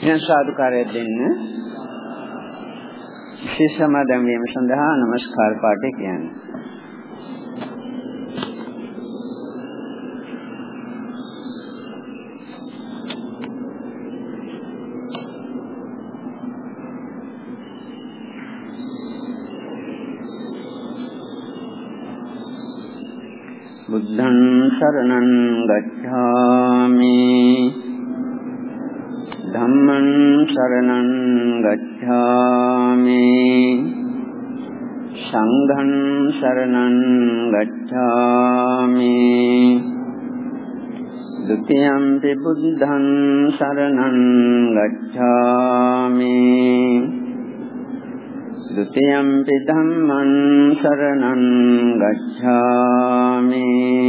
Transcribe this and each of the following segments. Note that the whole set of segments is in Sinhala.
සාදුකාරය දෙන්න. ශිෂ්‍ය සමාදන් වීම සඳහා নমස්කාර පාඨය කියන්නේ. බුද්ධං शरणं गच्छामि ධම්මං शरणं गच्छामि සංඝං शरणं गच्छामि ဒုတိယံ පි බුද්ධං शरणं गच्छामि ဒုတိယံ පි ධම්මං शरणं गच्छामि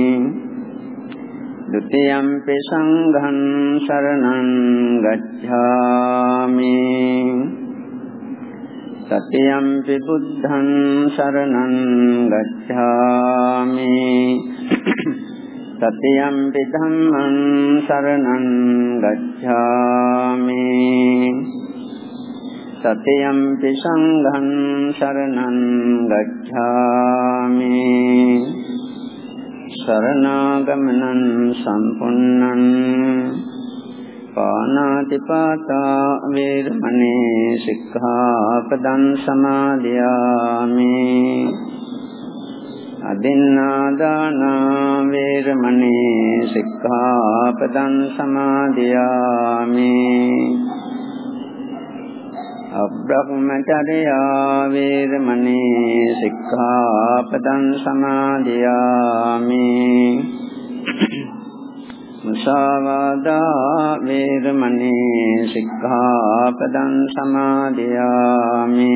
ဒုတိယံ පි සංඝං शरणं गच्छामि တတိယံ පි බුද්ධං शरणं गच्छामि တတိယံ පි ධම්මං शरणं गच्छामि တတိယံ පි සංඝං शरणं गच्छामि शरणागमनं सम्पुन्नं पाणातिपाता वेरमणि सिक्खापदं समादयामि अदिन्नादाना वेरमणि सिक्खापदं समादयामि अब्रह्मचर्या वेरमणि सिक्खापदं समादयामि मुसावादा वेरमणि सिक्खापदं समादयामि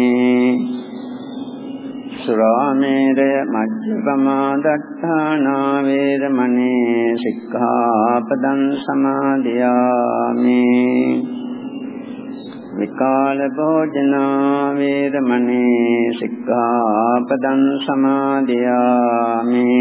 सुरामेरय मज्जपमा दट्ठाना वेरमणि सिक्खापदं समादयामि विकाल भोजना वेरमणि सिक्खापदं समादयामि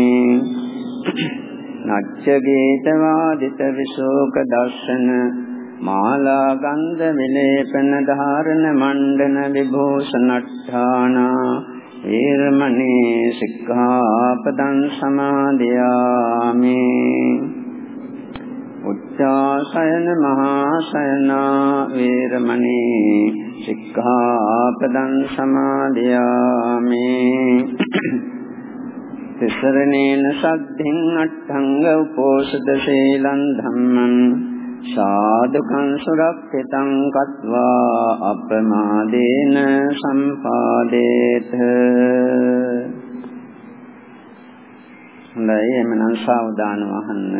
नच्च गीतवादित विशोक दर्शन माला गंध विलेपन धारण मंडन विभूषणट्ठाना वेरमणि सिक्खापदं समादयामि उच्चासयन महाशयना वेरमणि सिक्खापदं समादयामि तिसरणेन सद्धिं अट्ठंग उपोषित शीलं धम्मं साधुकं सुरक्षितं कृत्वा अप्रमादेन सम्पादेत. හොඳයි එමනම් සාවධානව අහන්න.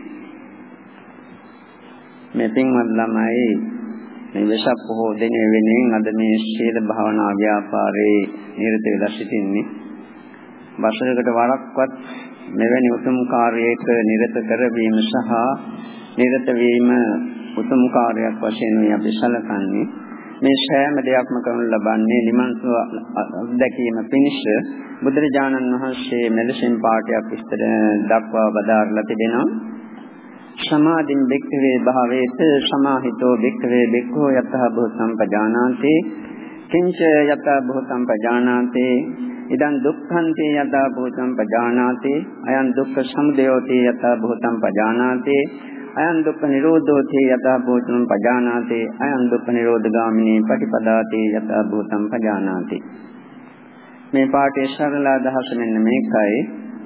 මේ පින්වත් ළමයි මේ වෙසක් පොහොය දිනේ වෙනින් අද මේ ශීල භාවනා ව්‍යාපාරේ නිරත වෙලා සිටින්නේ. වසරකට වරක්වත් මෙවැනි උතුම් කාර්යයක නිරත කරවීම සහ නිරත වීම උතුම් කාර්යයක් වශයෙන් අපි සැලකන්නේ. මේ සෑම දෙයක්ම කරනු ලබන්නේ නිවන් සුව අත්දැකීම පිණිස බුදුරජාණන් වහන්සේ මෙලෙසින් පාඩයක් විස්තර දක්වා බදාරලා තිබෙනවා. සමාධින් බික්ඛවේ භාවේත සමාහිතෝ බික්ඛවේ බික්ඛෝ යතහ භූතං පජානාති කිංච යතහ භූතං පජානාති ඉදං දුක්ඛන්ති යතහ භූතං පජානාති අයං දුක්ඛ සමුදයෝති යතහ භූතං පජානාති අයං දුක්ඛ නිරෝධෝති යතහ භූතං පජානාති අයං දුක්ඛ නිරෝධගාමිනී පටිපදාති යතහ භූතං පජානාති. මේ පාඨයේ සරල අදහස මෙන්න මේකයි.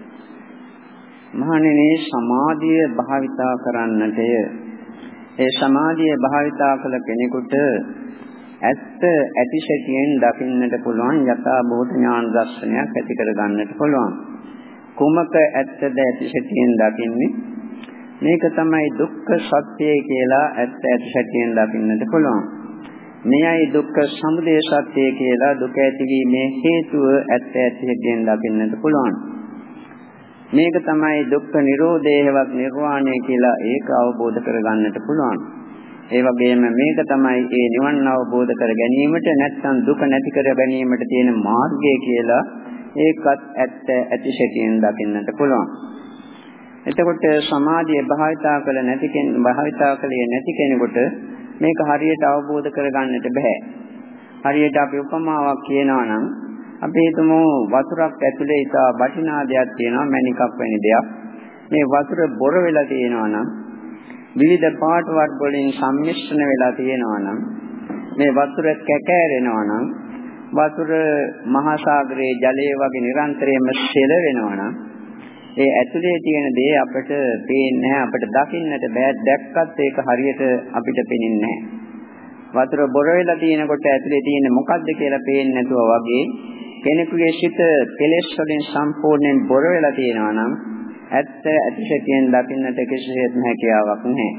මහණෙනි සමාධිය භාවිතා කරන්නටය. ඒ සමාධිය භාවිතා කළ කෙනෙකුට ඇත්ත ඇතිශයෙන් දකින්නට පුළුවන් යථා භූත ඥාන දර්ශනයක් ඇති කර ගන්නට පුළුවන්. කුමක ඇත්තද ඇතිශයෙන් දකින්නේ? මේක තමයි දුක්ඛ සත්‍යය කියලා ඇත්ත ඇතිශයෙන් දකින්නට පුළුවන්. මෙයයි දුක්ඛ සමුදය සත්‍යය කියලා දුක ඇතිවීමේ හේතුව ඇත්ත ඇතිශයෙන් දකින්නට පුළුවන්. මේක තමයි දුක්ඛ නිරෝධයවත් නිර්වාණය කියලා ඒක අවබෝධ කරගන්නට පුළුවන්. ඒ වගේම මේක තමයි ඒ නිවන් අවබෝධ කර ගැනීමට නැත්නම් දුක නැති කර ගැනීමට තියෙන මාර්ගය කියලා ඒකත් ඇත්ත ඇතිශයෙන් දකින්නට පුළුවන්. එතකොට සමාධිය භාවිතා කළේ නැති කෙනෙකුට මේක හරියට අවබෝධ කරගන්නට බෑ. හරියට අපි උපමාවක් කියනවා නම් අපි හිතමු වතුරක් ඇතුලේ ඉතා වටිනා දෙයක් තියෙනවා මණිකක් වැනි දෙයක්. මේ වතුර බොර වෙලා තියෙනවා නම් විවිධ පාට වර්ග වලින් සම්මිශ්‍රණ වෙලා තියෙනවා නම් මේ වතුර කැකෑරෙනවා නම් වතුර මහා සාගරයේ ජලය වගේ නිරන්තරයෙන්ම සෙල වෙනවා නම් ඒ ඇතුලේ තියෙන දේ අපිට පේන්නේ නැහැ අපිට දකින්නට බෑ දැක්කත් ඒක හරියට අපිට පේන්නේ නැහැ වතුර බොර වෙලා තියෙනකොට ඇතුලේ තියෙන මොකද්ද කියලා පේන්නේ නැතුව වගේ කෙනෙකුගේ සිත කෙලෙස් වලින් සම්පූර්ණයෙන් බොර වෙලා තියෙනවා නම් ඇත්ත ඇතිශයෙන් දකින්නට කිසිසේත් හැකියාවක් නැහැ.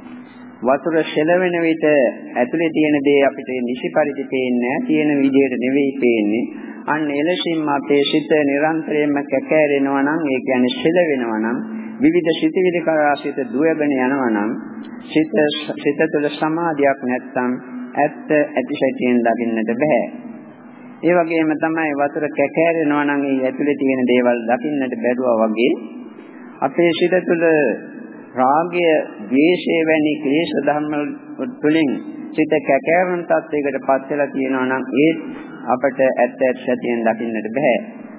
වතුර සෙලවෙන විට ඇතුලේ තියෙන දේ අපිට නිසි පරිදි පේන්නේ නැහැ. තියෙන විදිහට නෙවෙයි පේන්නේ. අන්න එලෙසින්ම අපේ සිත නිරන්තරයෙන්ම කැකෑරෙනවා නම් ඒ කියන්නේ සෙලවෙනවා නම් විවිධ සිතිවිලි කරා සිත දුවගෙන යනවා නම් සිත තුළ සමාධියක් නැත්නම් ඇත්ත ඇතිශයෙන් දකින්නට බෑ. ඒ වගේම තමයි වතුර කැකෑරෙනවා නම් ඒ ඇතුලේ තියෙන දේවල් දකින්නට බැරුවා වගේ අපේ සිත තුළ රාගය, ද්වේෂය වැනි ක්ලේශ ධර්ම තුළින් සිත කැකෑරෙන තත්යකට පත් වෙලා තියෙනවා නම් ඒ අපට ඇත්ත ඇත්තටියෙන් දකින්නට බෑ.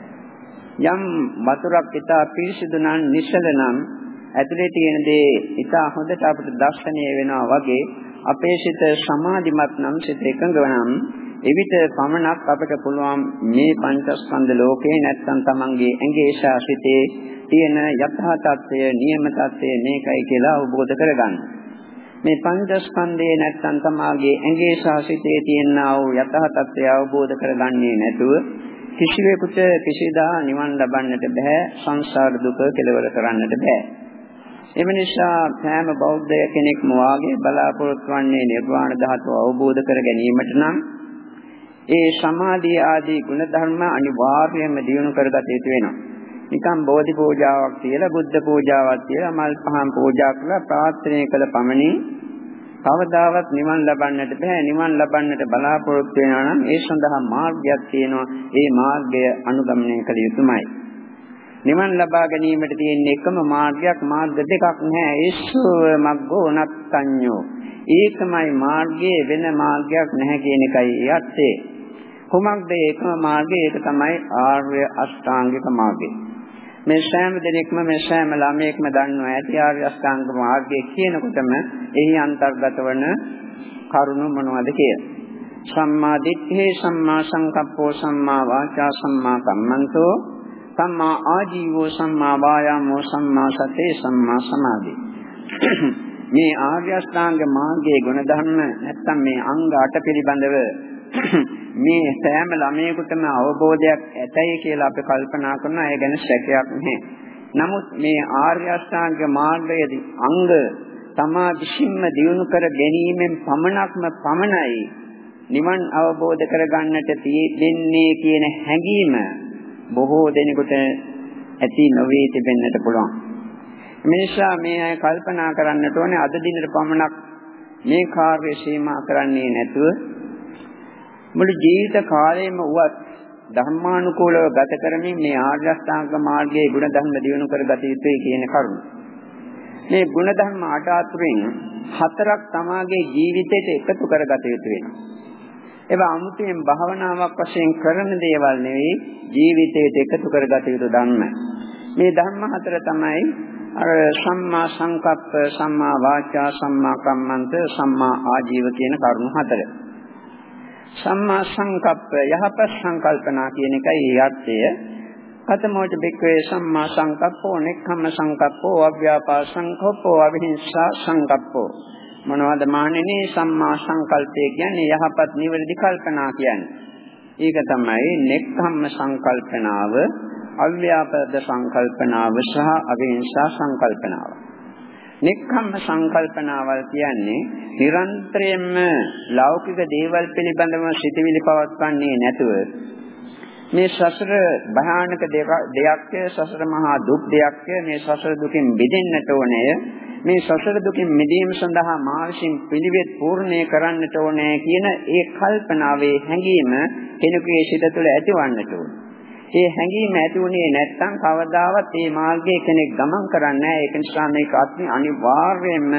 යම් වතුරක් ඉතා පිරිසිදු නම් නිශ්චල නම් ඇතුලේ තියෙන දේ ඉතා හොඳට අපට දැర్శණය වෙනවා වගේ අපේ සිත සමාධිමත් නම් සිත එකඟ නම් එවිට පමණක් අපට පුළුවන් මේ පංචස්කන්ධ ලෝකේ නැත්තම් තමන්ගේ ඇඟේ ශාසිතේ තියෙන යථා තත්ත්වය, නියම තත්ත්වය මේකයි කියලා අවබෝධ කරගන්න. මේ පංචස්කන්ධේ නැත්තම් තමාගේ ඇඟේ ශාසිතේ තියෙනා වූ යථා තත්ත්වය අවබෝධ කරගන්නේ නැතුව කිසිවෙකුට කිසිදා නිවන් ලබන්නට බෑ, සංසාර දුක කෙලවර කරන්නට බෑ. එම නිසා සෑම බෞද්ධ කෙනෙක්ම වාගේ බලාපොරොත්තු වන්නේ නිර්වාණ ධාතුව අවබෝධ කර ගැනීමට නම් ඒ සමාධිය ආදී ගුණ ධර්ම අනිවාර්යයෙන්ම දියුණු කරගත යුතු වෙනවා. නිකම් බෝධි පූජාවක් කියලා බුද්ධ පූජාවක් කියලා මල් පහන් පූජා කරලා ප්‍රාර්ථනා කළ පමණින් කවදාවත් නිවන් ලබන්නට බෑ. නිවන් ලබන්නට බලාපොරොත්තු වෙනවා නම් ඒ සඳහා මාර්ගයක් තියෙනවා. ඒ මාර්ගය අනුගමනය කළ යුතුමයි. නිවන් ලබා ගැනීමට තියෙන එකම මාර්ගයක් මාර්ග දෙකක් නැහැ. ඒසව මග්ගෝ නත්තඤ්ඤෝ. ඒකමයි මාර්ගයේ වෙන මාර්ගයක් නැහැ කියන එකයි යත්තේ. කුමක්ද ඒකම මාර්ගය? ඒක තමයි ආර්ය අෂ්ටාංගික මාර්ගය. මේ සෑම දෙනෙක්ම මේ සෑම ළමයෙක්ම දන්නවා ඇති ආර්ය අෂ්ටාංග මාර්ගය කියනකොටම එහි අන්තර්ගත වන කරුණු මොනවද කියලා. සම්මා දිට්ඨි, සම්මා සංකප්පෝ, සම්මා වාචා, සම්මා කම්මන්තෝ, සම්මා ආජීවෝ, සම්මා වායාමෝ, සම්මා සතේ, සම්මා සමාධි. මේ ආර්ය අෂ්ටාංග මාර්ගයේ ගුණධර්ම නැත්තම් මේ අංග 8 පිළිබඳව මේ සෑම ළමයෙකුටම අවබෝධයක් ඇතයි කියලා අපි කල්පනා කරනවා. ඒ ගැන සැකයක් නැහැ. නමුත් මේ ආර්ය අෂ්ටාංග මාර්ගයේදී අංග තමා විසින්ම දියුණු කර ගැනීමෙන් පමණයි නිවන් අවබෝධ කරගන්නට තියෙන්නේ කියන හැඟීම බොහෝ දෙනෙකුට ඇති නොවේ තිබෙන්නට පුළුවන්. මිනිසා මේ අය කල්පනා කරන්නට ඕනේ අද දිනට පමණක් මේ කාර්ය සීමා කරන්නේ නැතුව මුළු ජීවිත කාලයම වුවත් ධර්මානුකූලව ගත කරමින් මේ ආර්ය අෂ්ටාංග මාර්ගයේ ගුණ ධර්ම දියුණු කරගත යුතුයි කියන කරුණ. මේ ගුණ ධර්ම අටතුරින් හතරක් තමාගේ ජීවිතයට එකතු කරගත යුතු වෙනවා. ඒවා අමුතුවෙන් භාවනාවක් වශයෙන් කරන දේවල් නෙවෙයි, ජීවිතයට එකතු කරගත යුතු ධර්ම. මේ ධර්ම හතර තමයි අර සම්මා සංකප්ප, සම්මා වාචා, සම්මා කම්මන්ත, සම්මා ආජීව කියන කරුණු හතර. සම්මා සංකප්ප යහපත් සංකල්පනා කියන එකයි යත්තය. කතමෝච බික්වේ සම්මා සංකප්පෝ, නෙක්ඛම්ම සංකප්පෝ, අව්‍යාපාද සංකප්පෝ, අවිහිංසා සංකප්පෝ. මොනවද මානෙනි සම්මා සංකල්පය කියන්නේ? යහපත් නිවැරදි කල්පනා කියන්නේ. ඒක තමයි නෙක්ඛම්ම සංකල්පනාව, අව්‍යාපාද සංකල්පනාව සහ අවිහිංසා සංකල්පනාව. නෙක්ඛම්ම සංකල්පනාවල් කියන්නේ නිරන්තරයෙන්ම ලෞකික දේවල් පිළිබඳව සිතවිලි පවත්වන්නේ නැතුව මේ සසර භයානක දෙයක්, සසර මහා දුක් දෙයක්, මේ සසර දුකින් මිදෙන්නට ඕනේ, මේ සසර දුකින් මිදීම සඳහා මා විසින් පිළිවෙත් පූර්ණේ කරන්නට ඕනේ කියන ඒ කල්පනාවේ හැඟීම කෙනෙකුගේ සිත තුළ ඇතිවන්නට ඕනේ. ඒ හැඟීම ඇති වුණේ නැත්නම් කවදාවත් මේ මාර්ගයේ කෙනෙක් ගමන් කරන්නේ නැහැ. ඒක නිසා මේක අනිවාර්යයෙන්ම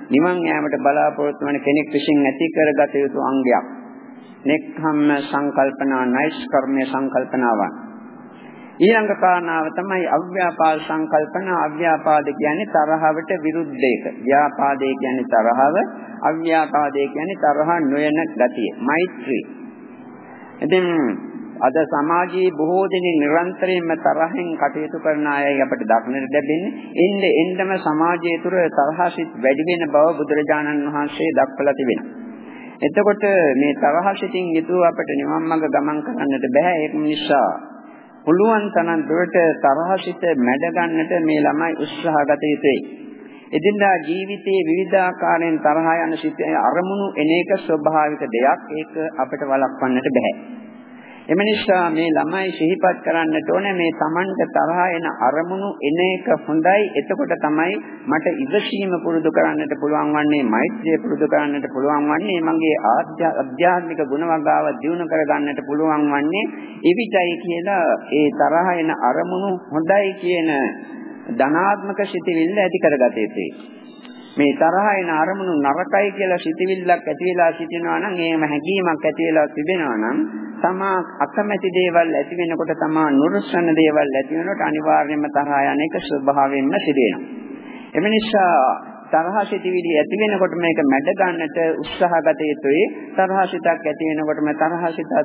නිවන් යාමට බලාපොරොත්තු වන කෙනෙක් විසින් ඇති කරගත යුතු අංගයක්. නෙක්ඛම්ම සංකල්පනා නෛෂ්කර්ම්‍ය සංකල්පනාවන්. ඊළඟ කාරණාව තමයි අව්‍යාපාද සංකල්පන. අව්‍යාපාද කියන්නේ තරහවට විරුද්ධ එක. ව්‍යාපාදේ කියන්නේ තරහව, අව්‍යාපාදේ කියන්නේ තරහ නොයන ගතිය. මෛත්‍රී. ඉතින් අද සමාජයේ බොහෝ දෙනෙක් නිරන්තරයෙන්ම තරහෙන් කටයුතු කරන අයයි අපිට දක්නට ලැබෙන්නේ. එන්නම සමාජයේ තුර තරහසිත වැඩි වෙන බව බුදුරජාණන් වහන්සේ දක්වලා තිබෙනවා. එතකොට මේ තරහසිතින් යුතුව අපිට නිවන් මඟ ගමන් කරන්නට බෑ. ඒක නිසා පුළුවන් තරම් දුරට තරහසිත මැඩ ගන්නට මේ ළමයි උත්සාහ ගත යුතුයි. එදිනදා ජීවිතයේ විවිධාකාරයෙන් තරහ යන සිත අරමුණු එන එක ස්වභාවික දෙයක්. ඒක අපිට වළක්වන්නට බෑ. එම නිසා මේ ළමයි සිහිපත් කරන්නට ඕනේ මේ Tamanට තරහ එන අරමුණු එන එක හොඳයි. එතකොට තමයි මට ඉවසීම පුරුදු කරන්නට පුළුවන් වන්නේ, මෛත්‍රිය පුරුදු කරන්නට පුළුවන් වන්නේ, මගේ ආධ්‍යාත්මික ගුණ වගාව දියුණු කර ගන්නට පුළුවන් වන්නේ. එවිටයි කියලා ඒ තරහ එන අරමුණු හොඳයි කියන ධනාත්මක සිතිවිල්ල ඇති කරගත යුතුයි. මේ තරහ එන අරමුණු නරකයි කියලා සිතිවිල්ලක් ඇති වෙලා සිටිනවා නම්, එහෙම හැඟීමක් ඇති වෙලා තිබෙනවා නම්, තමා අකමැති දේවල් ඇති වෙනකොට, තමා නුරුස්සන දේවල් ඇති වෙනකොට අනිවාර්යයෙන්ම තරහ යන එක ස්වභාවයෙන්ම සිදු වෙනවා. එම නිසා තරහ සිතිවිලි ඇති වෙනකොට මේක මැඩ ගන්නට උත්සාහ ගත යුතුයි. තරහ සිතක් ඇති වෙනකොටම තරහ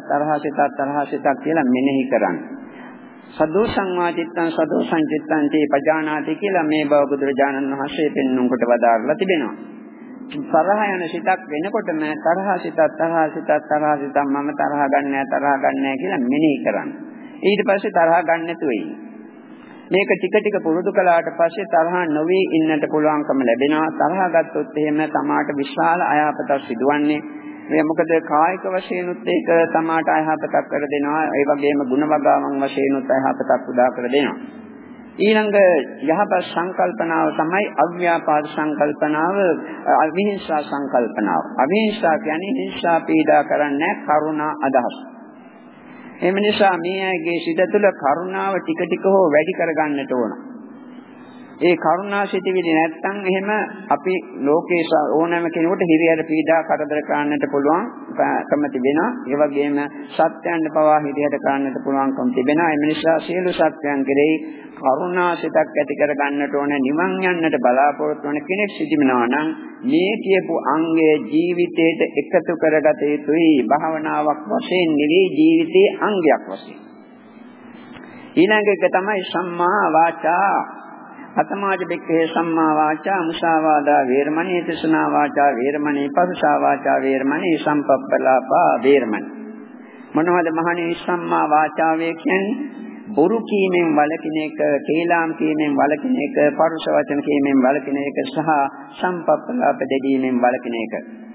සිතක් කියලා මෙනෙහි කරන්න. සදෝ සංවාදිත්තං සදෝ සංචිත්තං තේ පජානාති කියලා මේ බව බුදුරජාණන් වහන්සේ පෙන්වන කොට වදාarලා තිබෙනවා. තරහ යන සිතක් වෙනකොටම තරහ සිතක් මම තරහ ගන්නෑ කියලා මෙනෙහි කරන්න. ඊට පස්සේ තරහ ගන්න නැතුව ඉන්න. මේක ටික ටික පුරුදු කළාට පස්සේ තරහ නොවි ඉන්නට පුළුවන්කම ලැබෙනවා. තරහ ගත්තොත් එහෙම තමාට විශාල අයහපතක් සිදුවන්නේ. මේ මොකද කායික වශයෙන් උත් ඒක තමාට අයහපතක් කර දෙනවා. ඒ වගේම ගුණ වගාවන් වශයෙන් උත් අයහපතක් උදා කර දෙනවා. ඊළඟ යහපත් සංකල්පනාව තමයි අව්‍යාපාද සංකල්පනාව, අවිහිංසා සංකල්පනාව. අවිහිංසා කියන්නේ හිංසා පීඩා කරන්නේ කරුණා අදහස. එම නිසා මේ අයගේ සිත තුළ කරුණාව ටික ටික හෝ වැඩි කර ගන්නට ඕන. ඒ කරුණා සිතිවිලි නැත්නම් එහෙම අපි ලෝකේ ඕනෑම කෙනෙකුට හිරිහැර පීඩා කරදර කරන්නට පුළුවන් කම තිබෙනවා. ඒ වගේම සත්‍යයන්ට පවා හිරිහැර කරන්නට පුළුවන්කම තිබෙනවා. ඒ නිසා සියලු සත්‍යයන් කෙරෙහි කරුණා සිතක් ඇති කර ගන්නට ඕන. නිවන් යන්නට බලාපොරොත්තු වන කෙනෙක් සිටිනවා නම් මේ කියපු අංගයේ ජීවිතයට එකතු කරගත යුතුයි. භාවනාවක් වශයෙන් නෙවෙයි, ජීවිතයේ අංගයක් වශයෙන්. ඊළඟ එක තමයි සම්මා වාචා. අතමාජ බෙක්කේ සම්මා වාචා මුසාවාදා වේරමණී, තිසනා වාචා වේරමණී, පරුසා වාචා වේරමණී, සම්පප්පලාපා වේරමණී. මොනවද මහණෙනි සම්මා වාචාවේ කියන්නේ? බොරු කීමෙන් වළකින එක, කේලාම් කීමෙන් වළකින එක, පරුස වචන කීමෙන් වළකින එක සහ සම්පප්පලාප දෙදීමෙන් වළකින එක.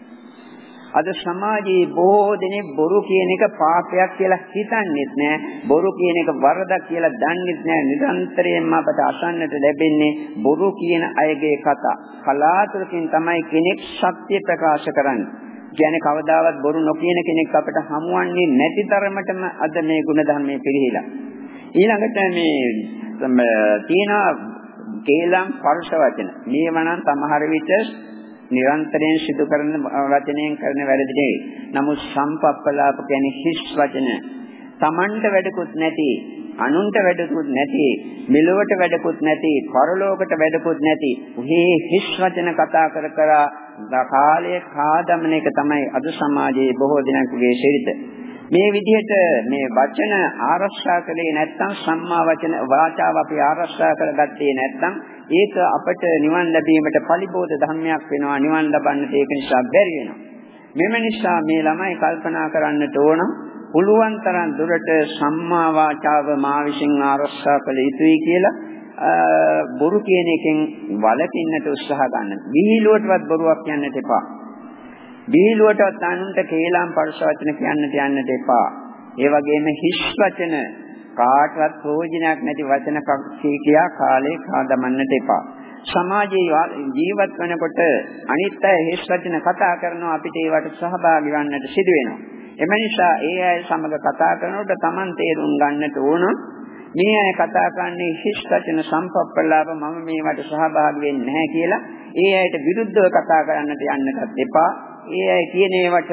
අද සමාජයේ බොහෝ දෙනෙක් බොරු කියන එක පාපයක් කියලා හිතන්නේත් නැහැ. බොරු කියන එක වරදක් කියලා දන්නේත් නැහැ. නිරන්තරයෙන්ම අපට අසන්නට ලැබෙන්නේ බොරු කියන අයගේ කතා. කලාතුරකින් තමයි කෙනෙක් සත්‍ය ප්‍රකාශ කරන්නේ. කියන්නේ කවදාවත් බොරු නොකියන කෙනෙක් අපට හමුවන්නේ නැති තරමටම අද මේ ගුණධර්මයේ පිළිහිලා. ඊළඟට මේ තියෙන කේලම් පරුෂ වචන. මේවා නම් සමහර විට නිරන්තරයෙන් සිදු කරන වචනයෙන් කරන වැරදි නෙවෙයි. නමුත් සම්පප්පලාප කියන්නේ හිස් වචන. Tamanට වැඩකුත් නැති, අනුන්ට වැඩකුත් නැති, මෙලොවට වැඩකුත් නැති, පරලෝකට වැඩකුත් නැති. මේ හිස් වචන කතා කර කාලයේ කාදමන එක තමයි අද සමාජයේ බොහෝ දෙනෙකුගේ ශරීරය. මේ විදිහට මේ වචන ආරක්ෂා කළේ නැත්නම්, සම්මා වචන වාචාව අපි ආරක්ෂා කරගත්තේ නැත්නම් ඒක අපට නිවන් ලැබීමට පරිබෝධ ධර්මයක් වෙනවා. නිවන් ලබන්නට ඒක නිසා බැරි වෙනවා. මෙම නිසා මේ ළමයි කල්පනා කරන්නට ඕන, පුළුවන් තරම් දුරට සම්මා වාචාව මා විසින් ආරක්ෂා කළ යුතුයි කියලා බොරු කියන එකෙන් වළකින්නට උත්සාහ ගන්න. විහිළුවටවත් බොරුවක් කියන්නට එපා. විහිළුවටවත් අනුන්ට කේලම් පරුෂ වචන කියන්නට යන්නට එපා. ඒ වගේම හිස් වචන, කාටවත් ප්‍රයෝජනයක් නැති වචන කියා කාලේ කාදමන්නට එපා. සමාජයේ ජීවත් වෙනකොට අනිත් අය හිස් වචන කතා කරනවා, අපිට ඒවට සහභාගී වන්නට සිදු වෙනවා. එම නිසා ඒ අය සමග කතා කරනකොට Taman තේරුම් ගන්නට ඕන මේ අය කතා කරන්නේ හිස්කචන සම්පප්පලාප මම මේවට සහභාගී වෙන්නේ නැහැ කියලා ඒ අයට විරුද්ධව කතා කරන්නට යන්නටත් එපා. ඒ අය කියන ඒවට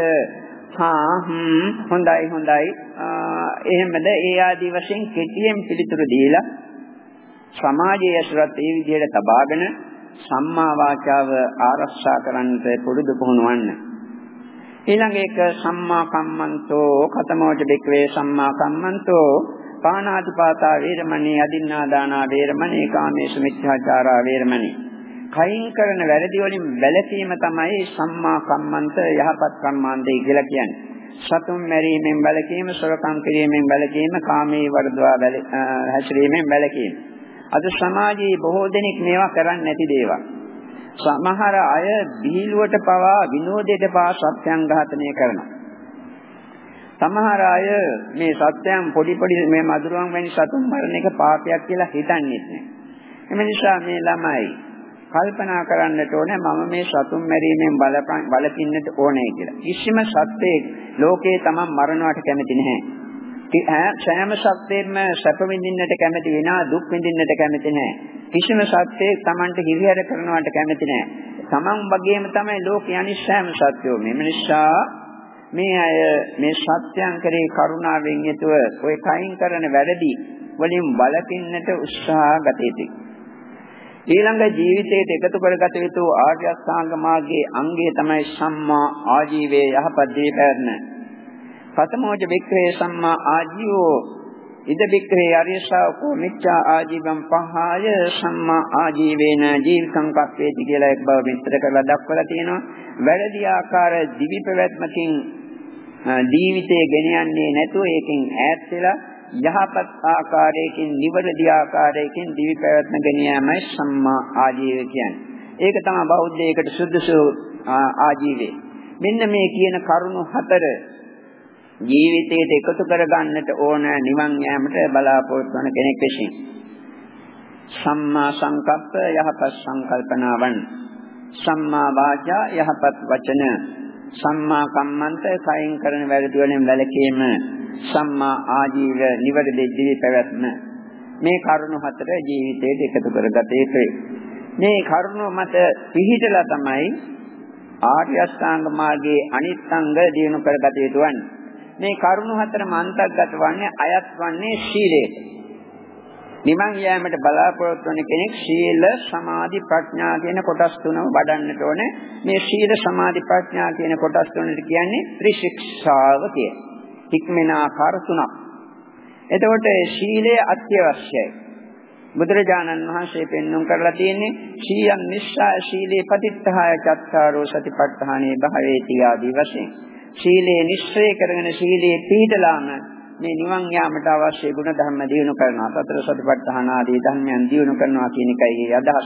හොඳයි එහෙමද ඒ ආදී වශයෙන් කෙටියෙන් පිළිතුරු දීලා සමාජයේ ඇසුරත් ඒ විදිහට තබාගෙන සම්මා වාචාව ආරක්ෂා කරන්නට පුරුදු පුහුණුවන්න. ඊළඟ එක සම්මා කම්මන්තෝ කතමෝච බික්වේ සම්මා කම්මන්තෝ පාණාතිපාතා වේරමණී අදින්නා දානා වේරමණී කාමේසු මිච්ඡාචාරා වේරමණී. කයින් කරන වැරදි වලින් වැළකීම තමයි සම්මා කම්මන්ත යහපත් කර්මාන්තය කියලා කියන්නේ. සතුන් මැරීමෙන් වැළකීම, සොරකම් කිරීමෙන් වැළකීම, කාමයේ වර්ධවා හැසිරීමෙන් වැළකීම. අද සමාජයේ බොහෝ දෙනෙක් මේවා කරන්නේ නැති දේවල්. සමහර අය බීලුවට පවා විනෝදයට පවා සත්‍යං ඝාතනය කරනවා. සමහර අය මේ සත්‍යං පොඩි මේ මధుරවන් වැනි සතුන් මරණ එක පාපයක් කියලා හිතන්නේ නැහැ. එම නිසා මේ ළමයි කල්පනා කරන්නට ඕනේ මම මේ සතුන් මැරීමෙන් බලපින්නට ඕනේ කියලා. කිසිම සත්‍යයක් ලෝකේ තමන් මරණවට කැමති නැහැ. සෑම සත්‍යෙම සැප විඳින්නට කැමති වෙනා දුක් විඳින්නට කැමති නැහැ. කිසිම සත්‍යයක් තමන්ට හිරිහැර කරනවට කැමති නැහැ. තමන් වගේම තමයි ලෝකයේ අනිත් සෑම සත්‍යෝ. මේ නිසා මේ අය මේ සත්‍යයන් කරේ කරුණාවෙන් යුතුව ඔය කයින් කරන වැරදි වලින් බලපින්නට උත්සාහ ගත යුතුයි. ඊළඟ ජීවිතයට එකතු කරගත යුතු ආර්ය අෂ්ටාංග මාර්ගයේ අංගය තමයි සම්මා ආජීවයේ යහපත් දේ පැවැත්ම. කතමෝච බික්ඛවේ සම්මා ආජීවෝ ඉද බික්ඛවේ ආර්ය ශාවකෝ මිච්ඡා ආජීවම් පහාය සම්මා ආජීවේන ජීවිතං කප්පේති කියලා එක් බව විස්තර කරලා දක්වලා තියෙනවා. වැරදි ආකාර දිවි පැවැත්මකින් ජීවිතය ගෙන යන්නේ නැතුව ඒකෙන් ඈත් වෙලා යහපත් ආකාරයකින් නිවැරදි ආකාරයකින් දිවි පැවැත්ම ගෙන යාමයි සම්මා ආජීවය කියන්නේ. ඒක තමයි බෞද්ධයකට සුදුසු ආජීවය. මෙන්න මේ කියන කරුණු හතර ජීවිතයට එකතු කරගන්නට ඕන නිවන් යාමට බලාපොරොත්තු වන කෙනෙක් විසින්. සම්මා සංකප්ප යහපත් සංකල්පනාවන්, සම්මා වාචා යහපත් වචන, සම්මා කම්මන්ත කයින් කරන වැරදි වලින් වැළකීම, සම්මා ආජීව නිවැරදි ජීවි පැවැත්ම. මේ කරුණු හතර ජීවිතයට එකතු කරගත යුතුයි. මේ කරුණු මත පිහිටලා තමයි ආර්ය අෂ්ටාංග මාර්ගයේ අනිත් අංග දිනු කරගත යුතු වන්නේ. මේ කරුණු හතරම අන්තර්ගත වන්නේ අයත් වන්නේ සීලයට. නිවන් යාමට බලාපොරොත්තු වන කෙනෙක් සීල සමාධි ප්‍රඥා කියන කොටස් තුනම වඩන්නට ඕනේ. මේ සීල සමාධි ප්‍රඥා කියන කොටස් තුනට කියන්නේ ත්‍රිශික්ෂාව කියන. හික්මන ආකාර තුනක්. එතකොට සීලය අත්‍යවශ්‍යයි. බුදුරජාණන් වහන්සේ පෙන්වුම් කරලා තියෙන්නේ සීයන් නිස්සාය සීලේ පතිත්තහාය චත්තාරෝ සතිපට්ඨානේ භාවේති ආදී වශයෙන්. සීලේ නිශ්චය කරගෙන සීලේ පිළිදලාම මේ නිවන් යාමට අවශ්‍ය ගුණ ධර්ම දියුණු කරනවා. සතර සතිපට්ඨාන ආදී ධර්මයන් දියුණු කරනවා කියන එකයි අදහස.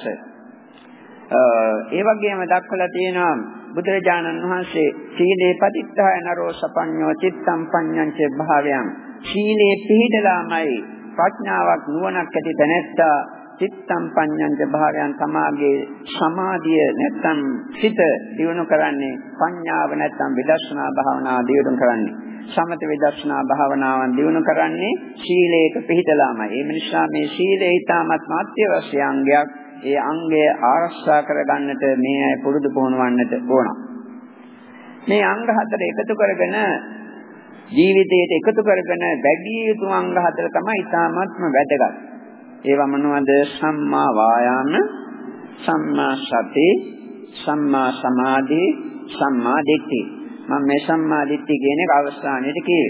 ඒ වගේම දක්වලා තියෙනවා බුදුරජාණන් වහන්සේ සීලේ පතිත්තහාය නරෝ සපඤ්ඤෝ චිත්තම් පඤ්ඤංච භාවයන්. සීලේ පිළිදලාමයි ප්‍රඥාවක් නුවණක් ඇති තැනැත්තා චිත්තම් පඤ්ඤංච භාවයන් තමාගේ සමාධිය නැත්තම් සිත දියුණු කරන්නේ පඤ්ඤාව නැත්තම් විදර්ශනා භාවනාව දියුණු කරන්නේ සමත විදර්ශනා භාවනාවන් දියුණු කරන්නේ සීලයක පිහිටලාමයි. ඒ නිසා මේ සීලය ඊටමත් අත්‍යවශ්‍ය අංගයක්. ඒ අංගය ආරක්ෂා කරගන්නට මේ අය පුරුදු පුහුණුවන්නට ඕන. මේ අංග හතර එකතු කරගෙන ජීවිතයට එකතු කරගෙන වැඩි යුතු අංග හතර තමයි ඊටමත්ම වැදගත්. ඒවා මොනවද? සම්මා වායාම, සම්මා සති, සම්මා සමාධි, සම්මා දිට්ඨි. මම මේ සම්මා දිට්ඨි කියන එක අවස්ථානයේදී කිව්වේ.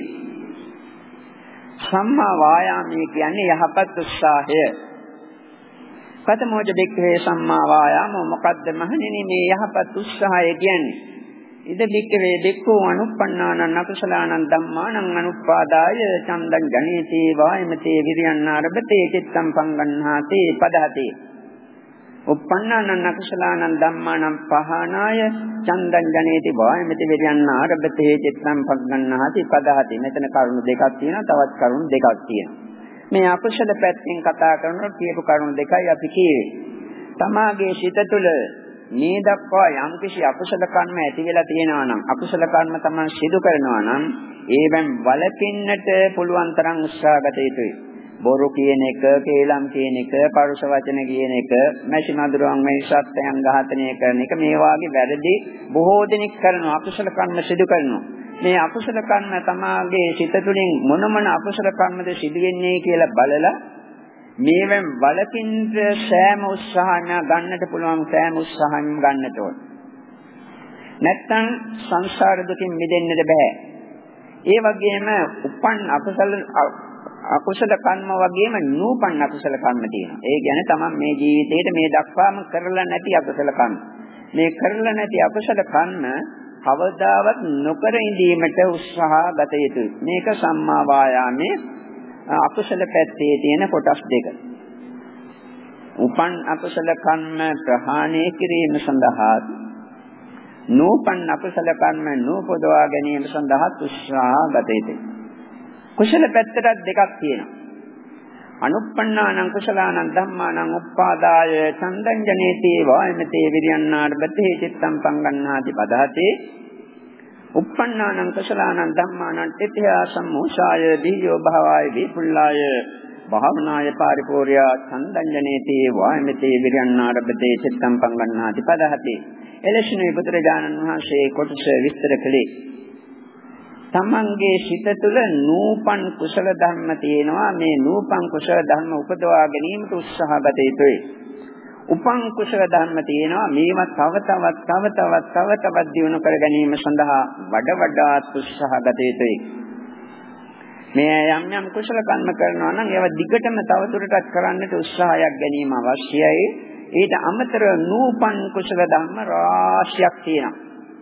සම්මා වායාමයේ කියන්නේ යහපත් උත්සාහය. කතමෝච බික්ඛවේ සම්මා වායාම මොකද්ද මහණෙනි මේ යහපත් උත්සාහය කියන්නේ? ඉද බික්ඛවේ බික්ඛෝ අනුප්පන්නානං අකුසලානං ධම්මානං අනුප්පාදාය චන්දං ජනේති වායමතේ විරියන්නාරබතේ චිත්තං පංගන්හාති පදහති. උප්පන්නානං අකුසලානං ධම්මානං පහනාය චන්දං ජනේති වායමතේ විරියන්නාරබතේ චිත්තං පංගන්හාති පදහති. මෙතන කරුණු දෙකක් තියෙනවා, තවත් කරුණු දෙකක් තියෙනවා. මේ අකුසල පැත්තෙන් කතා කරනකොට කියපු කරුණු දෙකයි අපි කියවේ. තමාගේ සිත තුළ මේ දක්වා යම් කිසි අකුසල කර්ම ඇති වෙලා තියෙනවා නම් අකුසල කර්ම තමයි සිදු කරනවා නම් ඒවෙන් වළකින්නට පුළුවන් තරම් උත්සාහ ගත යුතුයි. බොරු කියන එක, කේලම් කියන එක, පරුෂ වචන කියන එක, මැසි මදුරුවන් මේ සත්‍යයන් ඝාතනය කරන එක මේ වාගේ වැරදි බොහෝ දෙනෙක් කරනවා. අකුසල කර්ම සිදු කරනවා. මේ අකුසල කර්ම තමාගේ සිත තුළින් මොන අකුසල කර්මද සිදු වෙන්නේ කියලා බලලා මේවෙන් වලකින් සෑම උත්සාහන ගන්නට පුළුවන් සෑම උත්සාහන් ගන්නට ඕන. නැත්තම් සංසාර දුකින් මිදෙන්නට බෑ. ඒ වගේම උපන් අකුසල කර්ම වගේම නූපන් අකුසල කර්ම තියෙනවා. ඒ කියන්නේ තමන් මේ ජීවිතේට මේ දක්වාම කරලා නැති අකුසල කර්ම. මේ කරලා නැති අකුසල කර්ම කවදාවත් නොකර ඉඳීමට උත්සාහ ගත යුතුයි. මේක සම්මා වායාමයේ අකුසල පැත්තේ තියෙන කොටස් දෙක. උපන් අකුසල කර්ම ප්‍රහාණය කිරීම සඳහා නූපන් අකුසල කර්ම නූපදවා ගැනීම සඳහා උත්සාහ ගත යුතුයි. කුසල පැත්තට දෙකක් තියෙනවා. අනුප්පන්නානං කුසලානං ධම්මානං උප්පාදාය චන්දංජනේති වායමතේ විරියන්නාර්බතේ චිත්තං පංගන්නාති පදහතේ උප්පන්නානං කුසලානං ධම්මානං තිත්‍යා සම්මෝසාය දීයෝ භාවාය විපුල්ලාය භාවනාය පරිපූර්ණා චන්දංජනේති වායමතේ විරියන්නාර්බතේ චිත්තං පංගන්නාති පදහතේ. එලෙසනේ බුදුරජාණන් වහන්සේ කොටස විස්තර කළේ තමන්ගේ සිත තුළ නූපන් කුසල ධර්ම තියෙනවා. මේ නූපන් කුසල ධර්ම උපදවා ගැනීමට උත්සාහ ගත යුතුයි. උපන් කුසල ධර්ම තියෙනවා. මේවා තව තවත් දියුණු කර ගැනීම සඳහා වඩාත් උත්සාහ ගත යුතුයි. මේ යම් කුසල කර්ම කරනවා නම් ඒවා දිගටම තවදුරටත් කරන්නට උත්සාහයක් ගැනීම අවශ්‍යයි. ඊට අමතරව නූපන් කුසල ධර්ම රාශියක් තියෙනවා.